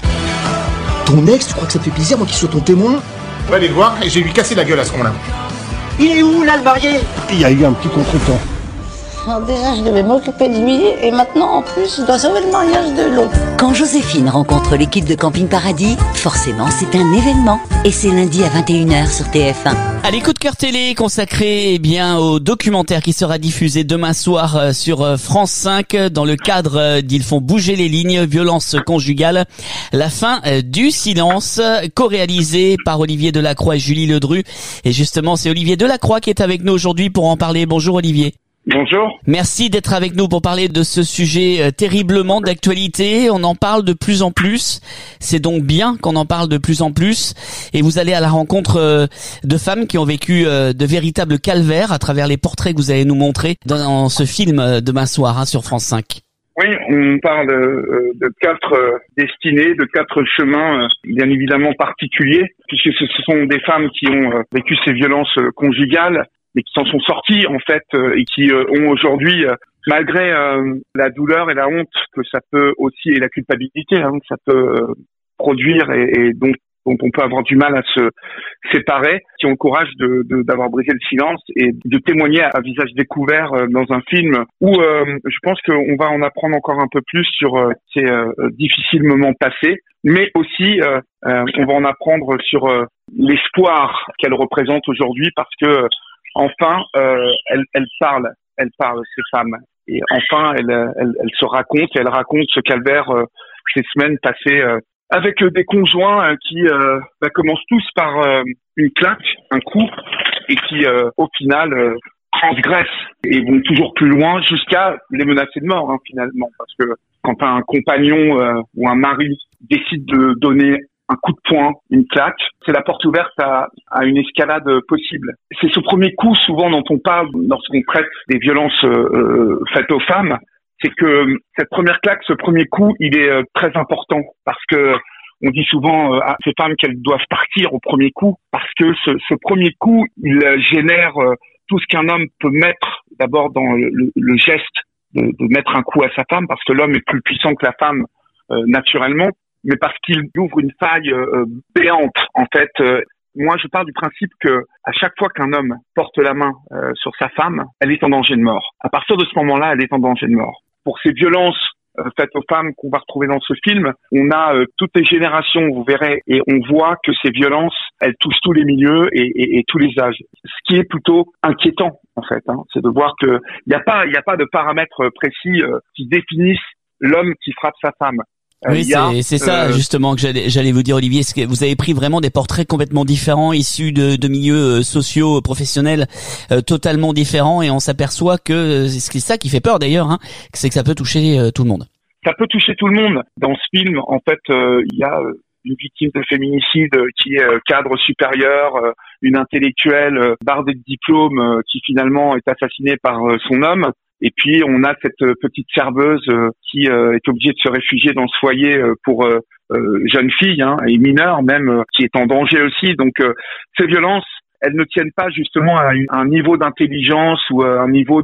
Ton ex, tu crois que ça te fait plaisir, moi qui sois ton témoin ? On va aller le voir et j'ai lui cassé la gueule à ce moment-là. Il est où là le marié ? Il y a eu un petit contretemps. Alors déjà, je devais m'occuper de lui, et maintenant, en plus, je dois sauver le mariage de l'autre. Quand Joséphine rencontre l'équipe de Camping Paradis, forcément, c'est un événement. Et c'est lundi à 21h sur TF1. Allez, coup de cœur télé consacré au documentaire qui sera diffusé demain soir sur France 5 dans le cadre d'Ils font bouger les lignes, violence conjugale. La fin du silence, co-réalisé par Olivier Delacroix et Julie Ledru. Et justement, c'est Olivier Delacroix qui est avec nous aujourd'hui pour en parler. Bonjour Olivier. Bonjour. Merci d'être avec nous pour parler de ce sujet terriblement d'actualité. On en parle de plus en plus. C'est donc bien qu'on en parle de plus en plus. Et vous allez à la rencontre de femmes qui ont vécu de véritables calvaires à travers les portraits que vous allez nous montrer dans ce film demain soir sur France 5. Oui, on parle de 4 destinées, de 4 chemins bien évidemment particuliers, puisque ce sont des femmes qui ont vécu ces violences conjugales, mais qui s'en sont sortis en fait et qui ont aujourd'hui, malgré la douleur et la honte que ça peut aussi, et la culpabilité que ça peut produire et donc dont on peut avoir du mal à se séparer, qui ont le courage d'avoir brisé le silence et de témoigner à visage découvert dans un film où je pense qu'on va en apprendre encore un peu plus sur ces difficiles moments passés, mais aussi on va en apprendre sur l'espoir qu'elle représente aujourd'hui, parce que enfin, elle parle ces femmes, et enfin elle se raconte, et elle raconte ce calvaire, ces semaines passées avec des conjoints qui commencent tous par une claque, un coup, et qui au final transgressent et vont toujours plus loin jusqu'à les menacer de mort finalement, parce que quand un compagnon ou un mari décide de donner un coup de poing, une claque, c'est la porte ouverte à une escalade possible. C'est ce premier coup souvent dont on parle lorsqu'on traite des violences faites aux femmes, c'est que cette première claque, ce premier coup, il est très important, parce que on dit souvent à ces femmes qu'elles doivent partir au premier coup, parce que ce premier coup, il génère tout ce qu'un homme peut mettre d'abord dans le geste de mettre un coup à sa femme, parce que l'homme est plus puissant que la femme naturellement, mais parce qu'il ouvre une faille béante. En fait, moi je pars du principe que à chaque fois qu'un homme porte la main sur sa femme, elle est en danger de mort. À partir de ce moment-là, elle est en danger de mort. Pour ces violences faites aux femmes qu'on va retrouver dans ce film, on a toutes les générations, vous verrez, et on voit que ces violences, elles touchent tous les milieux et tous les âges. Ce qui est plutôt inquiétant, en fait, c'est de voir que il n'y a pas de paramètres précis qui définissent l'homme qui frappe sa femme. Oui, c'est ça justement que j'allais vous dire, Olivier. Est-ce que vous avez pris vraiment des portraits complètement différents, issus de milieux sociaux, professionnels totalement différents, et on s'aperçoit que c'est ça qui fait peur d'ailleurs, c'est que ça peut toucher tout le monde. Ça peut toucher tout le monde. Dans ce film, en fait, il y a une victime de féminicide qui est cadre supérieur, une intellectuelle bardée de diplômes qui finalement est assassinée par son homme. Et puis on a cette petite serveuse qui est obligée de se réfugier dans ce foyer pour jeune fille et mineure même, qui est en danger aussi. Donc ces violences, elles ne tiennent pas justement à un niveau d'intelligence ou à un niveau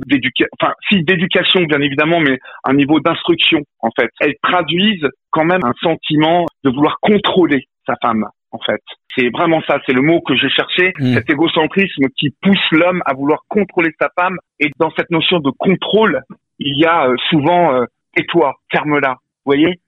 d'éducation bien évidemment, mais un niveau d'instruction en fait. Elles traduisent quand même un sentiment de vouloir contrôler sa femme. en fait. C'est vraiment ça, c'est le mot que j'ai cherché, cet égocentrisme qui pousse l'homme à vouloir contrôler sa femme. Et dans cette notion de contrôle, il y a souvent tais-toi, ferme-la, vous voyez.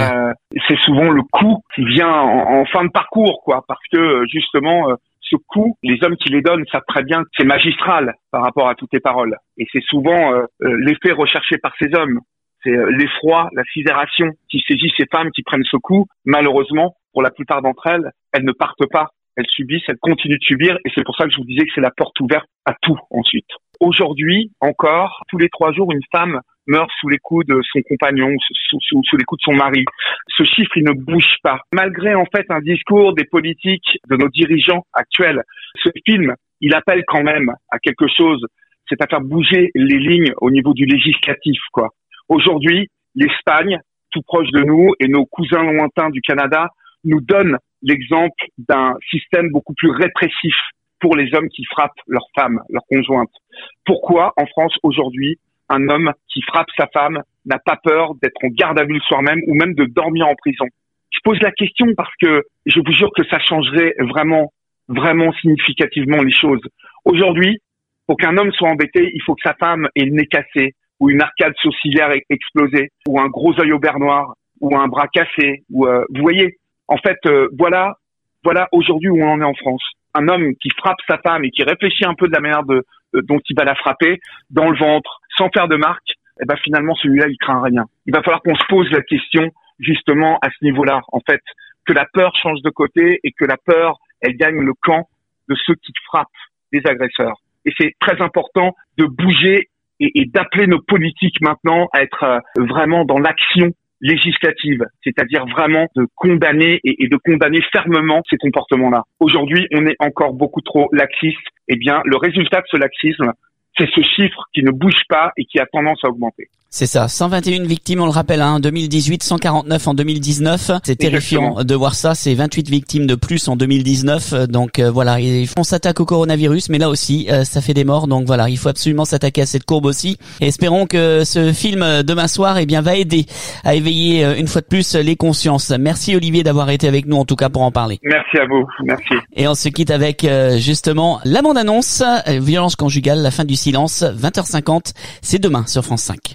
C'est souvent le coup qui vient en fin de parcours, quoi, parce que justement ce coup, les hommes qui les donnent savent très bien que c'est magistral par rapport à toutes tes paroles. Et c'est souvent l'effet recherché par ces hommes. C'est l'effroi, la sidération qui saisit ces femmes qui prennent ce coup. Malheureusement, pour la plupart d'entre elles, elles ne partent pas. Elles subissent, elles continuent de subir. Et c'est pour ça que je vous disais que c'est la porte ouverte à tout ensuite. Aujourd'hui, encore, tous les 3 jours, une femme meurt sous les coups de son compagnon, sous les coups de son mari. Ce chiffre, il ne bouge pas. Malgré, en fait, un discours des politiques, de nos dirigeants actuels, ce film, il appelle quand même à quelque chose. C'est à faire bouger les lignes au niveau du législatif, quoi. Aujourd'hui, l'Espagne, tout proche de nous, et nos cousins lointains du Canada, nous donnent l'exemple d'un système beaucoup plus répressif pour les hommes qui frappent leurs femmes, leurs conjointes. Pourquoi, en France, aujourd'hui, un homme qui frappe sa femme n'a pas peur d'être en garde à vue le soir même ou même de dormir en prison? Je pose la question parce que je vous jure que ça changerait vraiment, vraiment significativement les choses. Aujourd'hui, pour qu'un homme soit embêté, il faut que sa femme ait le nez cassé, ou une arcade sourcilière explosée, ou un gros œil au beurre noir, ou un bras cassé, ou vous voyez. En fait, voilà aujourd'hui où on en est en France. Un homme qui frappe sa femme et qui réfléchit un peu de la manière dont il va la frapper, dans le ventre, sans faire de marque, eh ben finalement celui-là il craint rien. Il va falloir qu'on se pose la question justement à ce niveau-là, en fait, que la peur change de côté et que la peur elle gagne le camp de ceux qui frappent des agresseurs. Et c'est très important de bouger et d'appeler nos politiques maintenant à être vraiment dans l'action législative, c'est-à-dire vraiment de condamner et de condamner fermement ces comportements-là. Aujourd'hui, on est encore beaucoup trop laxiste. Eh bien, le résultat de ce laxisme, c'est ce chiffre qui ne bouge pas et qui a tendance à augmenter. C'est ça, 121 victimes, on le rappelle, en 2018, 149 en 2019. C'est terrifiant. Exactement. De voir ça, c'est 28 victimes de plus en 2019. Donc voilà, on s'attaque au coronavirus, mais là aussi, ça fait des morts. Donc voilà, il faut absolument s'attaquer à cette courbe aussi. Et espérons que ce film demain soir, va aider à éveiller une fois de plus les consciences. Merci Olivier d'avoir été avec nous, en tout cas, pour en parler. Merci à vous, merci. Et on se quitte avec justement la bande-annonce, violence conjugale, la fin du silence, 20h50. C'est demain sur France 5.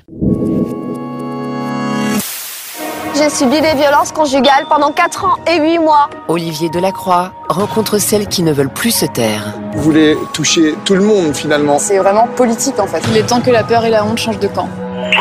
J'ai subi des violences conjugales pendant 4 ans et 8 mois. Olivier Delacroix rencontre celles qui ne veulent plus se taire. Vous voulez toucher tout le monde finalement. C'est vraiment politique en fait. Il est temps que la peur et la honte changent de camp.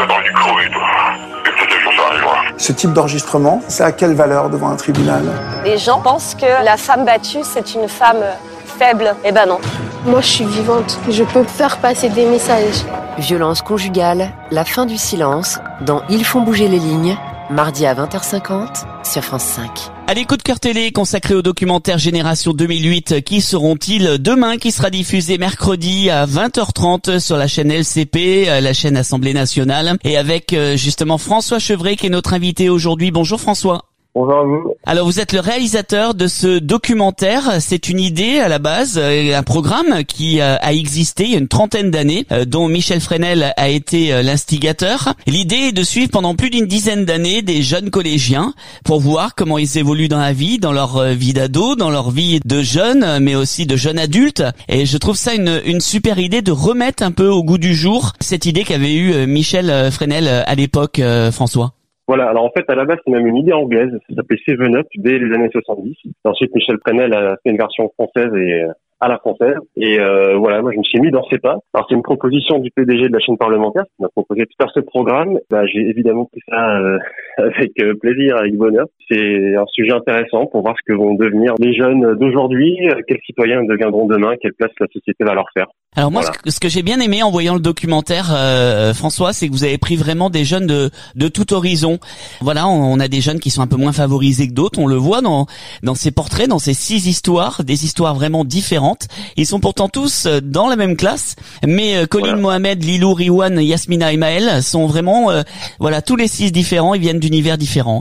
Ce type d'enregistrement, c'est à quelle valeur devant un tribunal? Les gens pensent que la femme battue, c'est une femme faible. Eh ben non. Moi, je suis vivante. Je peux faire passer des messages. Violence conjugale, la fin du silence, dans Ils font bouger les lignes, mardi à 20h50 sur France 5. Allez, coup de cœur télé consacré au documentaire Génération 2008. Qui seront-ils demain, qui sera diffusé mercredi à 20h30 sur la chaîne LCP, la chaîne Assemblée Nationale, et avec justement François Chevret qui est notre invité aujourd'hui. Bonjour François. Bonjour à vous. Alors vous êtes le réalisateur de ce documentaire. C'est une idée à la base, un programme qui a existé il y a une trentaine d'années, dont Michel Fresnel a été l'instigateur. L'idée est de suivre pendant plus d'une dizaine d'années des jeunes collégiens pour voir comment ils évoluent dans la vie, dans leur vie d'ado, dans leur vie de jeunes, mais aussi de jeunes adultes. Et je trouve ça une super idée de remettre un peu au goût du jour cette idée qu'avait eu Michel Fresnel à l'époque, François. Voilà, alors en fait, à la base, c'est même une idée anglaise. Ça s'appelait Seven Up dès les années 70. Et ensuite, Michel Fresnel a fait une version française et à la française. Et voilà, moi, je me suis mis dans ses pas. Alors, c'est une proposition du PDG de la chaîne parlementaire qui m'a proposé de faire ce programme. J'ai évidemment pris ça avec plaisir, avec bonheur. C'est un sujet intéressant pour voir ce que vont devenir les jeunes d'aujourd'hui, quels citoyens deviendront demain, quelle place la société va leur faire. Alors moi, voilà. Ce que j'ai bien aimé en voyant le documentaire, François, c'est que vous avez pris vraiment des jeunes de tout horizon. Voilà, on a des jeunes qui sont un peu moins favorisés que d'autres. On le voit dans ces portraits, dans ces 6 histoires, des histoires vraiment différentes. Ils sont pourtant tous dans la même classe, mais Colline, Mohamed, Lilou, Riwan, Yasmina et Maël sont vraiment, tous les 6 différents. Ils viennent d'univers différents.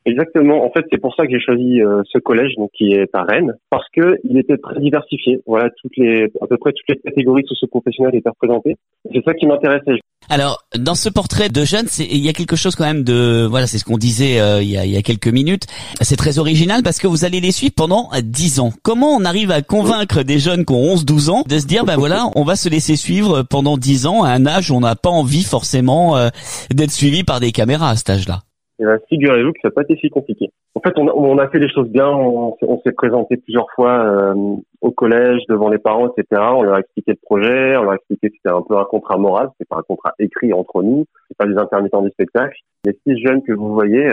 Exactement. En fait, c'est pour ça que j'ai choisi ce collège, donc qui est à Rennes, parce que il était très diversifié. Voilà, à peu près toutes les catégories socio-professionnelles étaient représentées. C'est ça qui m'intéressait. Alors, dans ce portrait de jeune, il y a quelque chose quand même de, voilà, c'est ce qu'on disait il y a quelques minutes. C'est très original parce que vous allez les suivre pendant 10 ans. Comment on arrive à convaincre des jeunes qui ont 11-12 ans de se dire, ben voilà, on va se laisser suivre pendant 10 ans à un âge où on n'a pas envie forcément d'être suivi par des caméras à cet âge-là? Et bien, figurez-vous que ça n'a pas été si compliqué. En fait, on a fait les choses bien. On s'est présenté plusieurs fois au collège, devant les parents, etc. On leur a expliqué le projet. On leur a expliqué que c'était un peu un contrat moral. C'est pas un contrat écrit entre nous. C'est pas des intermittents du spectacle. Les 6 jeunes que vous voyez,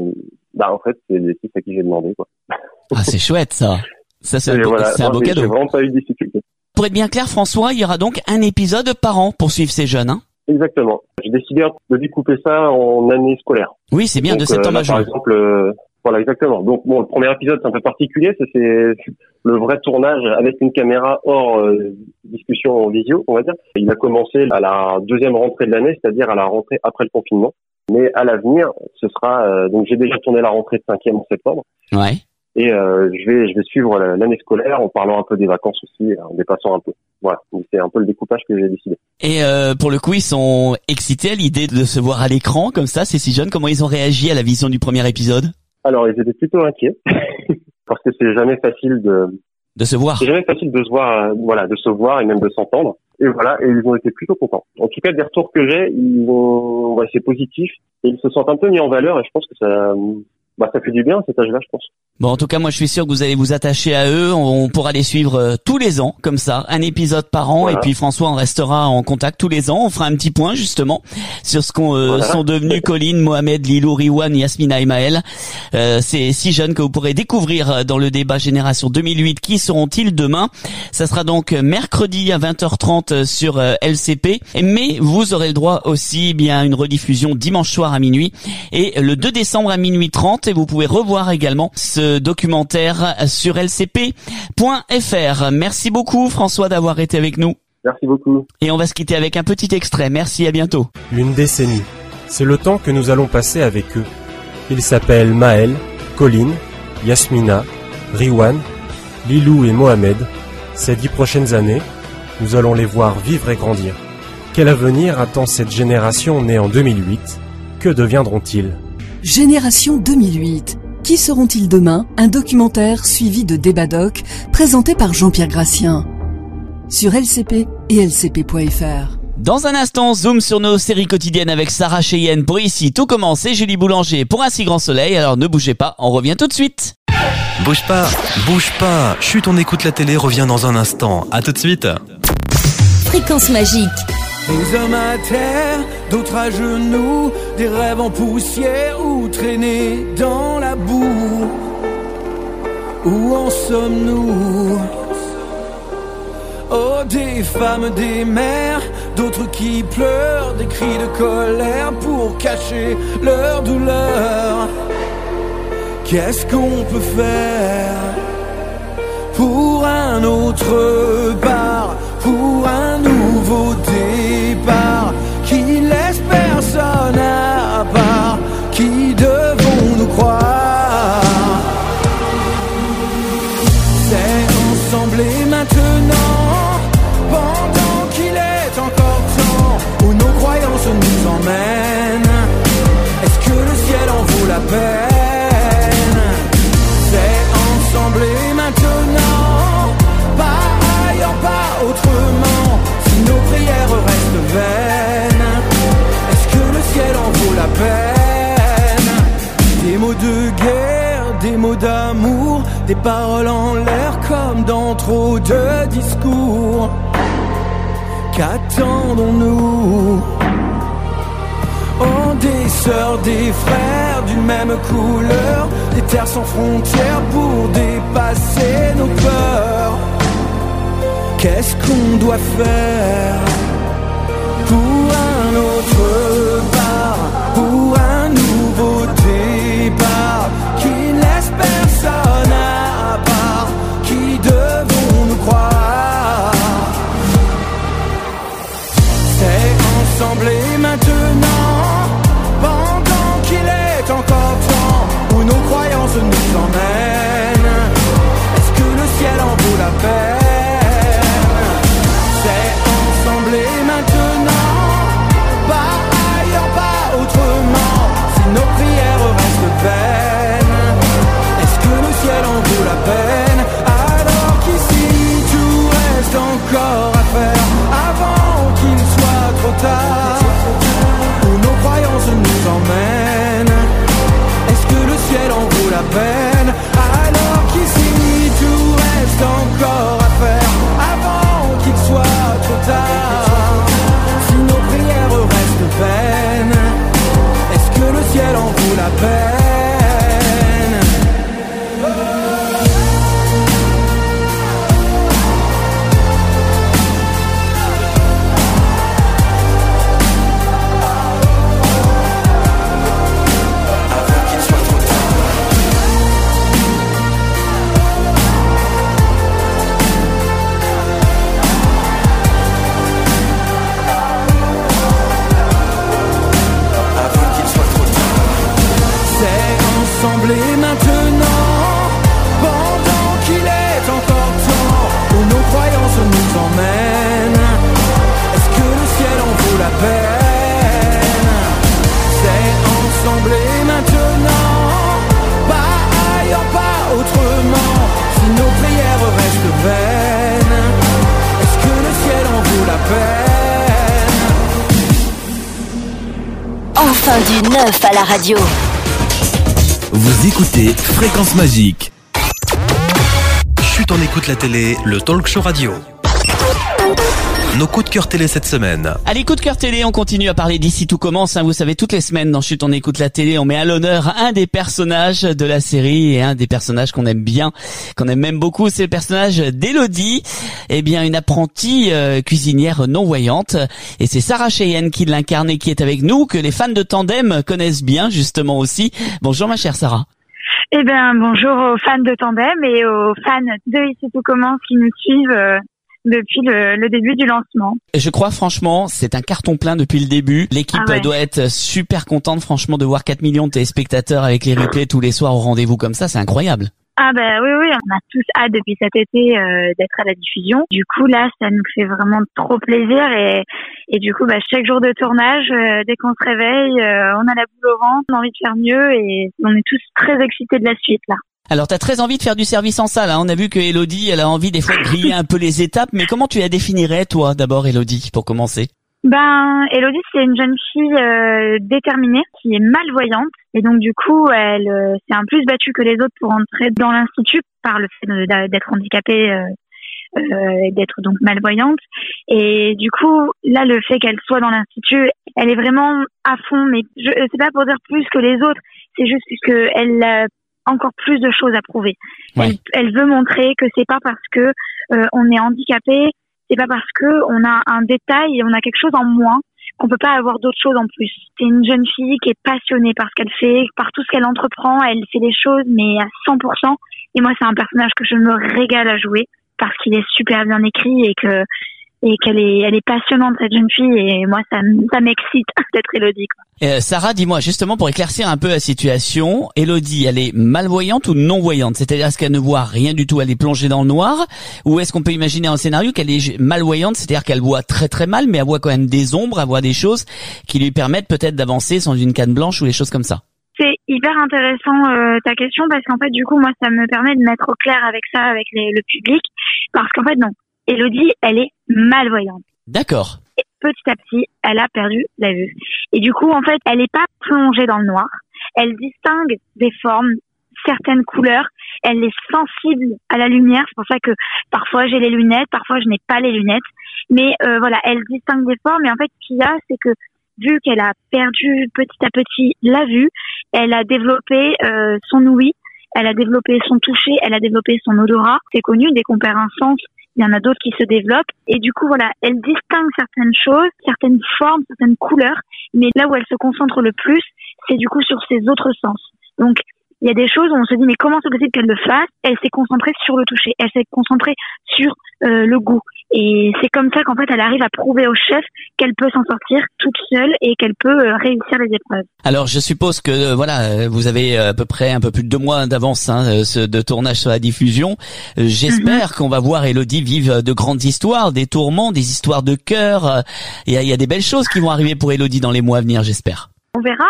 en fait, c'est les 6 à qui j'ai demandé, quoi. Ah, c'est chouette, ça. Ça, c'est un beau cadeau. J'ai vraiment pas eu de difficulté. Pour être bien clair, François, il y aura donc un épisode par an pour suivre ces jeunes, hein? Exactement. J'ai décidé de découper ça en année scolaire. Oui, c'est bien, donc, de septembre à juin. Par exemple, voilà, exactement. Donc, bon, le premier épisode, c'est un peu particulier. C'est le vrai tournage avec une caméra hors discussion en visio, on va dire. Il a commencé à la 2e rentrée de l'année, c'est-à-dire à la rentrée après le confinement. Mais à l'avenir, ce sera... donc, j'ai déjà tourné la rentrée de 5e en septembre. Ouais. Et je vais suivre l'année scolaire en parlant un peu des vacances aussi, en dépassant un peu. Voilà, donc c'est un peu le découpage que j'ai décidé. Et pour le coup, ils sont excités à l'idée de se voir à l'écran comme ça, ces 6 jeunes. Comment ils ont réagi à la vision du premier épisode? Alors, ils étaient plutôt inquiets parce que c'est jamais facile de se voir. C'est jamais facile de se voir, de se voir et même de s'entendre. Et voilà, et ils ont été plutôt contents. En tout cas, des retours que j'ai, c'est positif et ils se sentent un peu mis en valeur et je pense que ça fait du bien à cet âge-là, je pense. Bon, en tout cas, moi, je suis sûr que vous allez vous attacher à eux. On pourra les suivre tous les ans, comme ça, un épisode par an. Voilà. Et puis François, on restera en contact tous les ans. On fera un petit point, justement, sur ce qu'on sont devenus Colline, Mohamed, Lilou, Riwan, Yasmina et Maël. Ces 6 jeunes que vous pourrez découvrir dans le débat Génération 2008. Qui seront-ils demain? Ça sera donc mercredi à 20h30 sur LCP. Mais vous aurez le droit aussi à une rediffusion dimanche soir à minuit et le 2 décembre à minuit 30. Et vous pouvez revoir également ce documentaire sur lcp.fr. Merci beaucoup François d'avoir été avec nous. Merci beaucoup. Et on va se quitter avec un petit extrait. Merci, à bientôt. Une décennie, c'est le temps que nous allons passer avec eux. Ils s'appellent Maël, Colline, Yasmina, Riwan, Lilou et Mohamed. Ces 10 prochaines années, nous allons les voir vivre et grandir. Quel avenir attend cette génération née en 2008 ? Que deviendront-ils ? Génération 2008. Qui seront-ils demain? Un documentaire suivi de débats doc présenté par Jean-Pierre Gracien sur LCP et lcp.fr. Dans un instant, zoom sur nos séries quotidiennes avec Sarah Cheyenne pour Ici Tout commence et Julie Boulanger pour Un si grand soleil. Alors ne bougez pas, on revient tout de suite. Bouge pas. Chut, on écoute la télé, revient dans un instant. À tout de suite. Fréquence magique. Des hommes à terre, d'autres à genoux, des rêves en poussière ou traînés dans la boue. Où en sommes-nous? Oh, des femmes, des mères, d'autres qui pleurent, des cris de colère pour cacher leur douleur. Qu'est-ce qu'on peut faire pour un autre bar, pour un nouveau départ qui laisse personne à part? Qui devons-nous croire? C'est ensemble et maintenant, pendant qu'il est encore temps, où nos croyances nous emmènent. Est-ce que le ciel en vaut la peine? C'est ensemble et maintenant, pas ailleurs, pas autrement. Si nos prières restent vaines, est-ce que le ciel en vaut la peine? Des mots de guerre, des mots d'amour, des paroles en l'air comme dans trop de discours. Qu'attendons-nous? Oh, des sœurs, des frères d'une même couleur, des terres sans frontières pour dépasser nos peurs. Qu'est-ce qu'on doit faire pour un autre bar, pour un nouveau départ qui laisse personne à part? Qui devons-nous croire? C'est ensemble et maintenant, pendant qu'il est encore temps, où nos si nos prières restent vaines, est-ce que le ciel en vaut la peine? Enfin du neuf à la radio. Vous écoutez Fréquence Magique. Chut, on écoute la télé, le talk show radio. Nos coups de cœur télé cette semaine. Allez, coup de cœur télé, on continue à parler d'Ici tout commence. Vous savez, toutes les semaines dans Chut, on écoute la télé, on met à l'honneur un des personnages de la série et un des personnages qu'on aime bien, qu'on aime même beaucoup, c'est le personnage d'Élodie. Eh bien, une apprentie cuisinière non-voyante. Et c'est Sarah Cheyenne qui l'incarne et qui est avec nous, que les fans de Tandem connaissent bien justement aussi. Bonjour ma chère Sarah. Eh bien, bonjour aux fans de Tandem et aux fans de Ici tout commence qui nous suivent depuis le début du lancement. Je crois franchement, c'est un carton plein depuis le début. L'équipe doit être super contente franchement de voir 4 millions de téléspectateurs avec les replays tous les soirs au rendez-vous comme ça, c'est incroyable. Ah bah oui, on a tous hâte depuis cet été d'être à la diffusion. Du coup là, ça nous fait vraiment trop plaisir et du coup chaque jour de tournage, dès qu'on se réveille, on a la boule au ventre, on a envie de faire mieux et on est tous très excités de la suite là. Alors t'as très envie de faire du service en salle, hein. On a vu que Élodie, elle a envie des fois de griller un peu les étapes, mais comment tu la définirais toi d'abord Élodie pour commencer? Élodie, c'est une jeune fille déterminée qui est malvoyante et donc du coup elle s'est un plus battue que les autres pour entrer dans l'institut par le fait d'être handicapée et d'être donc malvoyante et du coup là le fait qu'elle soit dans l'institut, elle est vraiment à fond, mais c'est pas pour dire plus que les autres, c'est juste que elle a encore plus de choses à prouver. Ouais. Elle veut montrer que c'est pas parce que on est handicapé, c'est pas parce que on a un détail et on a quelque chose en moins qu'on peut pas avoir d'autres choses en plus. C'est une jeune fille qui est passionnée par ce qu'elle fait, par tout ce qu'elle entreprend, elle fait les choses mais à 100%. Et moi c'est un personnage que je me régale à jouer parce qu'il est super bien écrit et qu'elle est passionnante cette jeune fille et moi ça m'excite d'être Élodie quoi. Sarah, dis-moi justement pour éclaircir un peu la situation, Élodie, elle est malvoyante ou non-voyante? C'est-à-dire est-ce qu'elle ne voit rien du tout, elle est plongée dans le noir, ou est-ce qu'on peut imaginer un scénario qu'elle est malvoyante, c'est-à-dire qu'elle voit très très mal, mais elle voit quand même des ombres, elle voit des choses qui lui permettent peut-être d'avancer sans une canne blanche ou des choses comme ça? C'est hyper intéressant ta question parce qu'en fait du coup moi ça me permet de mettre au clair avec ça avec le public parce qu'en fait non, Élodie elle est malvoyante. D'accord. Et petit à petit, elle a perdu la vue. Et du coup, en fait, elle n'est pas plongée dans le noir. Elle distingue des formes, certaines couleurs. Elle est sensible à la lumière. C'est pour ça que parfois j'ai les lunettes, parfois je n'ai pas les lunettes. Mais voilà, elle distingue des formes. Et en fait, ce qu'il y a, c'est que vu qu'elle a perdu petit à petit la vue, elle a développé son ouïe, elle a développé son toucher, elle a développé son odorat. C'est connu, dès qu'on perd un sens, il y en a d'autres qui se développent. Et du coup, voilà, elle distingue certaines choses, certaines formes, certaines couleurs. Mais là où elle se concentre le plus, c'est du coup sur ses autres sens. Donc, il y a des choses où on se dit, mais comment c'est possible qu'elle le fasse? Elle s'est concentrée sur le toucher. Elle s'est concentrée sur le goût. Et c'est comme ça qu'en fait, elle arrive à prouver au chef qu'elle peut s'en sortir toute seule et qu'elle peut réussir les épreuves. Alors, je suppose que voilà, vous avez à peu près un peu plus de 2 mois d'avance de tournage sur la diffusion. J'espère qu'on va voir Élodie vivre de grandes histoires, des tourments, des histoires de cœur. Il y a des belles choses qui vont arriver pour Élodie dans les mois à venir, j'espère. On verra.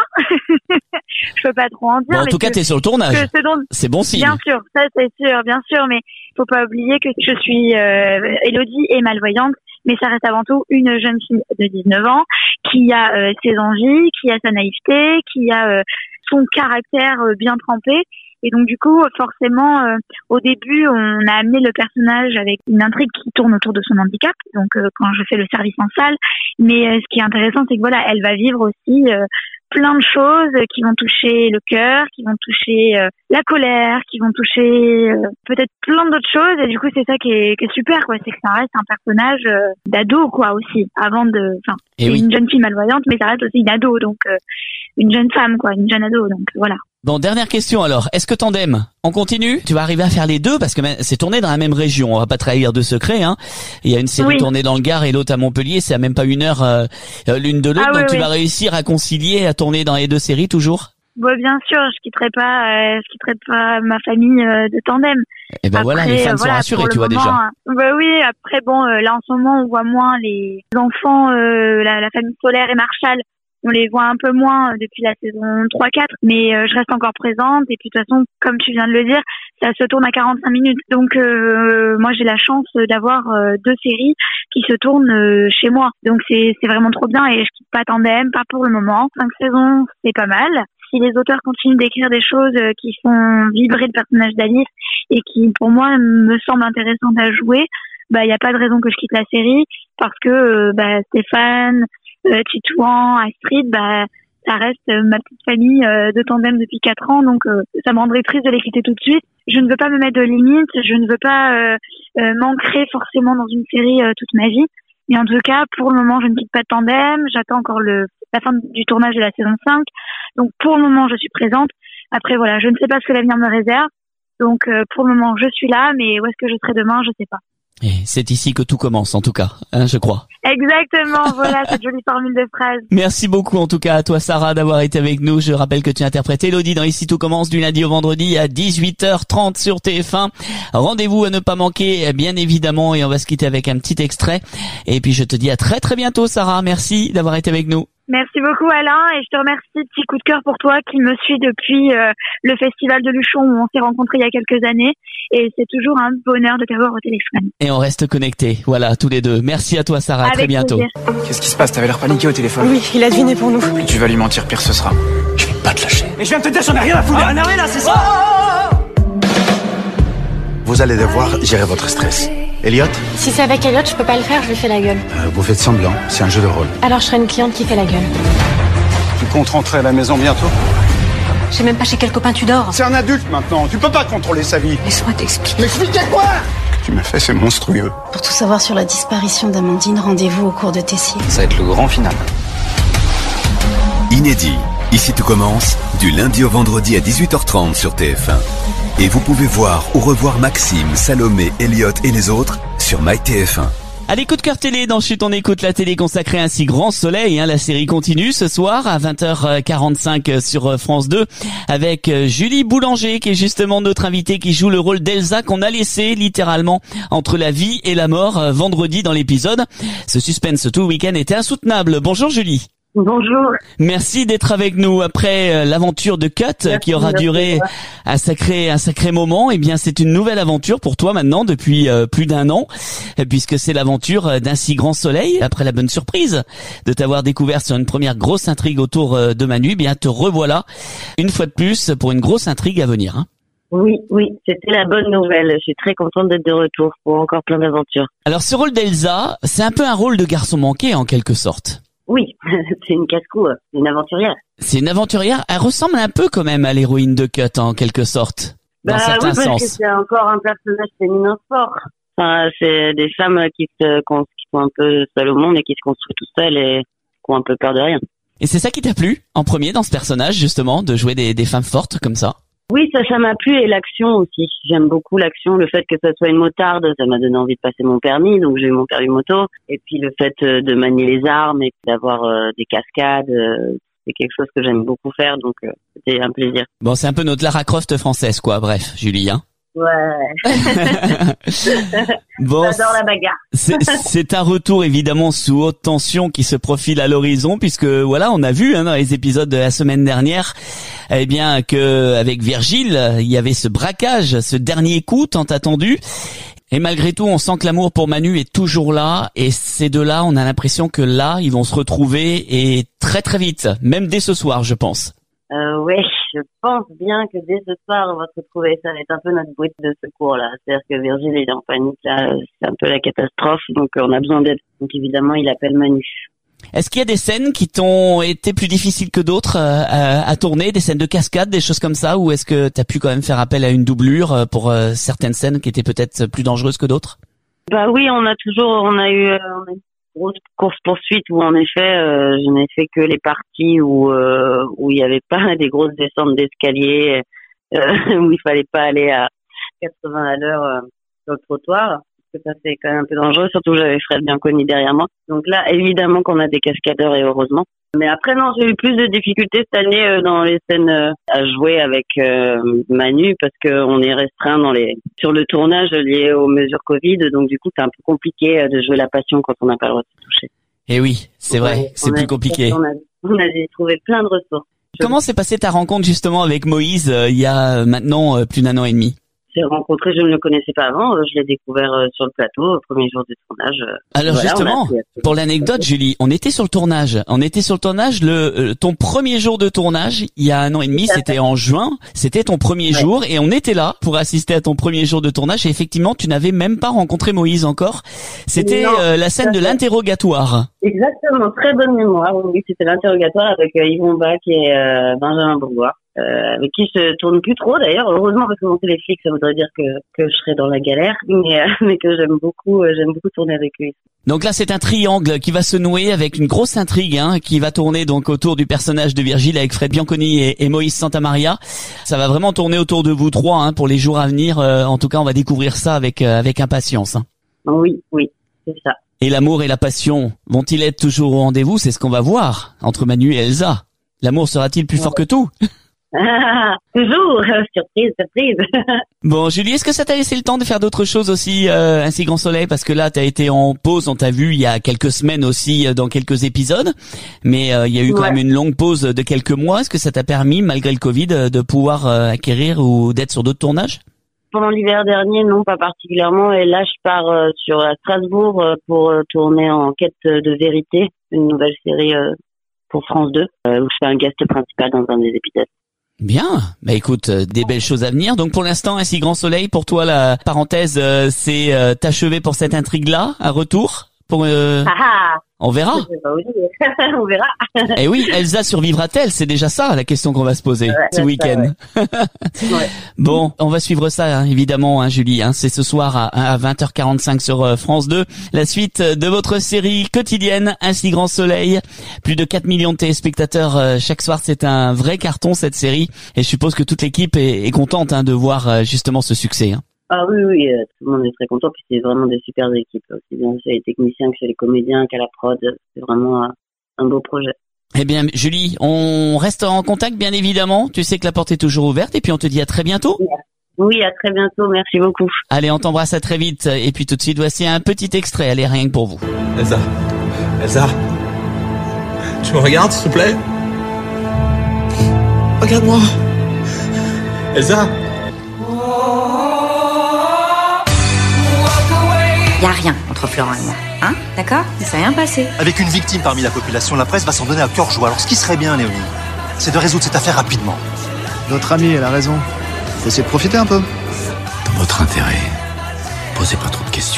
Je peux pas trop en dire. Bon, en tout cas, t'es sur le tournage. C'est bon signe. Bien sûr, ça c'est sûr, bien sûr, mais faut pas oublier que je suis Élodie est malvoyante, mais ça reste avant tout une jeune fille de 19 ans qui a ses envies, qui a sa naïveté, qui a son caractère bien trempé. Et donc du coup, forcément, au début, on a amené le personnage avec une intrigue qui tourne autour de son handicap. Donc quand je fais le service en salle, mais ce qui est intéressant, c'est que voilà, elle va vivre aussi plein de choses qui vont toucher le cœur, qui vont toucher la colère, qui vont toucher peut-être plein d'autres choses. Et du coup, c'est ça qui est super, quoi. C'est que ça reste un personnage d'ado, quoi, aussi. C'est une jeune fille malvoyante, mais ça reste aussi une ado, donc une jeune femme, quoi, une jeune ado. Donc voilà. Bon, dernière question alors. Est-ce que Tandem, on continue? Tu vas arriver à faire les deux parce que c'est tourné dans la même région. On va pas trahir de secret, hein. Il y a une série tournée dans le Gard et l'autre à Montpellier. C'est à même pas 1 heure l'une de l'autre. Donc tu vas réussir à concilier, à tourner dans les 2 séries toujours? Bon, bien sûr, je quitterai pas ma famille de Tandem. Et ben voilà, les fans sont rassurés, tu vois déjà. Oui, après bon, là en ce moment on voit moins les enfants, la famille Solaire et Marshall. On les voit un peu moins depuis la saison 3-4, mais je reste encore présente. Et puis de toute façon, comme tu viens de le dire, ça se tourne à 45 minutes. Donc moi, j'ai la chance d'avoir 2 séries qui se tournent chez moi. Donc c'est vraiment trop bien et je quitte pas Tandem, pas pour le moment. 5 saisons, c'est pas mal. Si les auteurs continuent d'écrire des choses qui font vibrer le personnage d'Alice et qui, pour moi, me semblent intéressantes à jouer, il y a pas de raison que je quitte la série parce que Stéphane, Titouan, Astrid, ça reste ma petite famille de Tandem depuis 4 ans, donc ça me rendrait triste de les quitter tout de suite. Je ne veux pas me mettre de limites, je ne veux pas m'ancrer forcément dans une série toute ma vie. Mais en tout cas, pour le moment, je ne quitte pas de Tandem. J'attends encore la fin du tournage de la saison 5. Donc pour le moment, je suis présente. Après, voilà, je ne sais pas ce que l'avenir me réserve. Donc pour le moment, je suis là, mais où est-ce que je serai demain, je ne sais pas. Et c'est ici que tout commence, en tout cas, je crois. Exactement, voilà cette jolie formule de phrase. Merci beaucoup, en tout cas, à toi, Sarah, d'avoir été avec nous. Je rappelle que tu interprètes Elodie dans Ici tout commence du lundi au vendredi à 18h30 sur TF1. Rendez-vous à ne pas manquer, bien évidemment, et on va se quitter avec un petit extrait. Et puis, je te dis à très très bientôt, Sarah. Merci d'avoir été avec nous. Merci beaucoup Alain et je te remercie, petit coup de cœur pour toi qui me suit depuis le festival de Luchon où on s'est rencontrés il y a quelques années et c'est toujours un bonheur de t'avoir au téléphone. Et on reste connectés, voilà, tous les deux. Merci à toi Sarah, à très bientôt. Plaisir. Qu'est-ce qui se passe? T'avais l'air paniqué au téléphone. Oui, il a deviné pour nous. Plus tu vas lui mentir, pire ce sera. Je vais pas te lâcher. Mais je viens de te dire, j'en ai rien à foutre. Rien à rien là, c'est ça. Vous allez devoir gérer votre stress. Elliot? Si c'est avec Elliot, je peux pas le faire, je lui fais la gueule. Vous faites semblant, c'est un jeu de rôle. Alors je serai une cliente qui fait la gueule. Tu comptes rentrer à la maison bientôt? Je sais même pas chez quel copain tu dors. C'est un adulte maintenant, tu peux pas contrôler sa vie. Laisse-moi t'expliquer. M'expliquer quoi? Ce que tu m'as fait, c'est monstrueux. Pour tout savoir sur la disparition d'Amandine, rendez-vous au cours de Tessier. Ça va être le grand final. Inédit. Ici tout commence, du lundi au vendredi à 18h30 sur TF1. Et vous pouvez voir ou revoir Maxime, Salomé, Elliot et les autres sur MyTF1. Allez, coup de cœur télé, dans Chut on écoute la télé consacrée à un si grand soleil. La série continue ce soir à 20h45 sur France 2 avec Julie Boulanger qui est justement notre invitée qui joue le rôle d'Elsa qu'on a laissé littéralement entre la vie et la mort vendredi dans l'épisode. Ce suspense tout le week-end était insoutenable. Bonjour Julie. Bonjour. Merci d'être avec nous après l'aventure de Cut qui aura duré un sacré moment. Eh bien, c'est une nouvelle aventure pour toi maintenant depuis plus d'1 an, puisque c'est l'aventure d'un si grand soleil. Après la bonne surprise de t'avoir découvert sur une première grosse intrigue autour de Manu, eh bien te revoilà une fois de plus pour une grosse intrigue à venir. Hein. Oui, c'était la bonne nouvelle. Je suis très contente d'être de retour pour encore plein d'aventures. Alors, ce rôle d'Elsa, c'est un peu un rôle de garçon manqué en quelque sorte. Oui, c'est une casse-cou, c'est une aventurière. C'est une aventurière. Elle ressemble un peu quand même à l'héroïne de Cut en quelque sorte, dans certains sens. Parce que c'est encore un personnage féminin fort. Enfin, c'est des femmes qui sont un peu seules au monde et qui se construisent tout seules et qui ont un peu peur de rien. Et c'est ça qui t'a plu en premier dans ce personnage justement, de jouer des femmes fortes comme ça? Oui, ça m'a plu et l'action aussi. J'aime beaucoup l'action. Le fait que ça soit une motarde, ça m'a donné envie de passer mon permis, donc j'ai eu mon permis moto. Et puis le fait de manier les armes et d'avoir des cascades, c'est quelque chose que j'aime beaucoup faire, donc c'était un plaisir. Bon, c'est un peu notre Lara Croft française, quoi. Bref, Julie, hein. Ouais. Bon, j'adore la bagarre. C'est un retour évidemment sous haute tension qui se profile à l'horizon, puisque voilà, on a vu dans les épisodes de la semaine dernière, eh bien que avec Virgile, il y avait ce braquage, ce dernier coup tant attendu. Et malgré tout, on sent que l'amour pour Manu est toujours là, et ces deux-là, on a l'impression que là, ils vont se retrouver et très très vite, même dès ce soir, je pense. Oui, je pense bien que dès ce soir, on va se retrouver. Ça va être un peu notre bouée de secours, là. C'est-à-dire que Virgile, il est en panique, là. C'est un peu la catastrophe. Donc, on a besoin d'aide. Donc, évidemment, il appelle Manu. Est-ce qu'il y a des scènes qui t'ont été plus difficiles que d'autres à tourner, des scènes de cascade, des choses comme ça, ou est-ce que t'as pu quand même faire appel à une doublure pour certaines scènes qui étaient peut-être plus dangereuses que d'autres? Bah oui, on a eu une grosse course-poursuite où en effet, je n'ai fait que les parties où il y avait pas des grosses descentes d'escalier, où il fallait pas aller à 80 à l'heure sur le trottoir. Ça c'est quand même un peu dangereux, surtout que j'avais Fred Bianconi derrière moi. Donc là, évidemment qu'on a des cascadeurs et heureusement. Mais après, non, j'ai eu plus de difficultés cette année dans les scènes à jouer avec Manu parce qu'on est restreint sur le tournage lié aux mesures Covid. Donc du coup, c'est un peu compliqué de jouer la passion quand on n'a pas le droit de se toucher. Et oui, c'est vrai, c'est plus compliqué. On a dû trouver plein de ressources. Comment s'est passée ta rencontre justement avec Moïse il y a maintenant plus d'1 an et demi? J'ai rencontré, je ne le connaissais pas avant, je l'ai découvert sur le plateau au premier jour du tournage. Alors voilà, justement, pour l'anecdote, Julie, on était sur le tournage. Ton premier jour de tournage, il y a 1 an et demi, c'était en juin, c'était ton premier jour et on était là pour assister à ton premier jour de tournage et effectivement, tu n'avais même pas rencontré Moïse encore. C'était la scène de l'interrogatoire. Exactement, très bonne mémoire. Oui, c'était l'interrogatoire avec Yvon Bach et Benjamin Bourgois. Avec qui je tourne plus trop d'ailleurs, heureusement parce que monter les flics ça voudrait dire que je serais dans la galère, mais que j'aime beaucoup tourner avec eux. Donc là c'est un triangle qui va se nouer avec une grosse intrigue qui va tourner donc autour du personnage de Virgile avec Fred Bianconi et Moïse Santamaria. Ça va vraiment tourner autour de vous trois pour les jours à venir. En tout cas on va découvrir ça avec impatience. Oui, c'est ça. Et l'amour et la passion vont-ils être toujours au rendez-vous? C'est ce qu'on va voir entre Manu et Elsa. L'amour sera-t-il plus fort que tout? Toujours, surprise. Bon, Julie, est-ce que ça t'a laissé le temps de faire d'autres choses aussi, Un si grand soleil? Parce que là, t'as été en pause, on t'a vu il y a quelques semaines aussi dans quelques épisodes, mais il y a eu quand même une longue pause de quelques mois. Est-ce que ça t'a permis, malgré le Covid, de pouvoir acquérir ou d'être sur d'autres tournages? Pendant l'hiver dernier, non, pas particulièrement. Et là, je pars sur Strasbourg pour tourner En quête de vérité, une nouvelle série pour France 2, où je fais un guest principal dans un des épisodes. Bien, bah écoute, des belles choses à venir. Donc pour l'instant, Un si grand soleil, pour toi la parenthèse, c'est achevé pour cette intrigue-là, un retour pour on verra. On verra. Et oui, Elsa survivra-t-elle? C'est déjà ça la question qu'on va se poser ce week-end. Bon, on va suivre ça évidemment, Julie. C'est ce soir à 20h45 sur France 2. La suite de votre série quotidienne Un si grand soleil. Plus de 4 millions de téléspectateurs chaque soir. C'est un vrai carton cette série. Et je suppose que toute l'équipe est contente de voir justement ce succès. Ah oui, tout le monde est très content, puis c'est vraiment des super équipes, aussi bien chez les techniciens que chez les comédiens qu'à la prod, c'est vraiment un beau projet. Eh bien, Julie, on reste en contact bien évidemment, tu sais que la porte est toujours ouverte et puis on te dit à très bientôt. Oui, à très bientôt, merci beaucoup. Allez, on t'embrasse à très vite et puis tout de suite, voici un petit extrait, allez, rien que pour vous. Elsa, tu me regardes s'il te plaît? Regarde-moi. Elsa. Y a rien entre Florent et moi, d'accord? Il s'est rien passé. Avec une victime parmi la population, la presse va s'en donner à cœur joie. Alors ce qui serait bien, Léonie, c'est de résoudre cette affaire rapidement. Notre amie, elle a raison. Faut essayer de profiter un peu. Dans votre intérêt, posez pas trop de questions.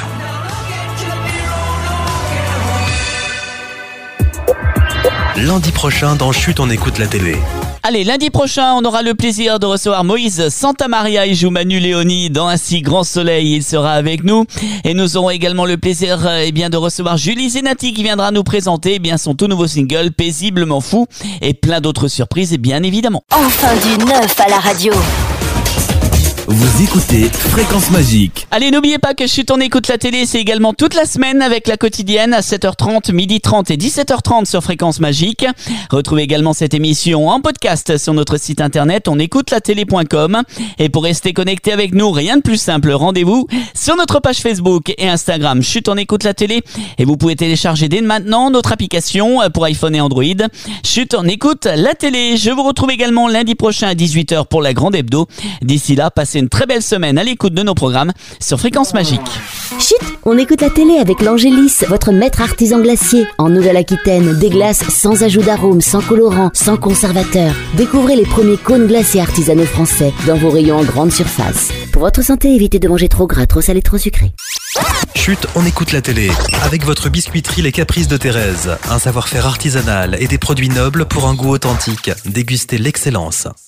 Lundi prochain dans Chut, on écoute la télé. Allez, lundi prochain, on aura le plaisir de recevoir Moïse Santamaria. Il joue Manu Léoni dans Un si grand soleil. Il sera avec nous. Et nous aurons également le plaisir de recevoir Julie Zenati qui viendra nous présenter son tout nouveau single Paisiblement fou et plein d'autres surprises bien évidemment. Enfin du neuf à la radio. Vous écoutez Fréquence Magique. Allez, n'oubliez pas que Chut, on écoute la télé, c'est également toute la semaine avec la quotidienne à 7h30, 12h30 et 17h30 sur Fréquence Magique. Retrouvez également cette émission en podcast sur notre site internet onécoutelatélé.com. Et pour rester connecté avec nous, rien de plus simple, rendez-vous sur notre page Facebook et Instagram Chut, on écoute la télé. Et vous pouvez télécharger dès maintenant notre application pour iPhone et Android. Chut, on écoute la télé. Je vous retrouve également lundi prochain à 18h pour la grande hebdo. D'ici là, passez une très belle semaine à l'écoute de nos programmes sur Fréquence Magique. Chut, on écoute la télé avec l'Angélis, votre maître artisan glacier. En Nouvelle-Aquitaine, des glaces sans ajout d'arôme, sans colorant, sans conservateur. Découvrez les premiers cônes glaciers artisanaux français dans vos rayons en grande surface. Pour votre santé, évitez de manger trop gras, trop salé, trop sucré. Chut, on écoute la télé. Avec votre biscuiterie Les Caprices de Thérèse. Un savoir-faire artisanal et des produits nobles pour un goût authentique. Dégustez l'excellence.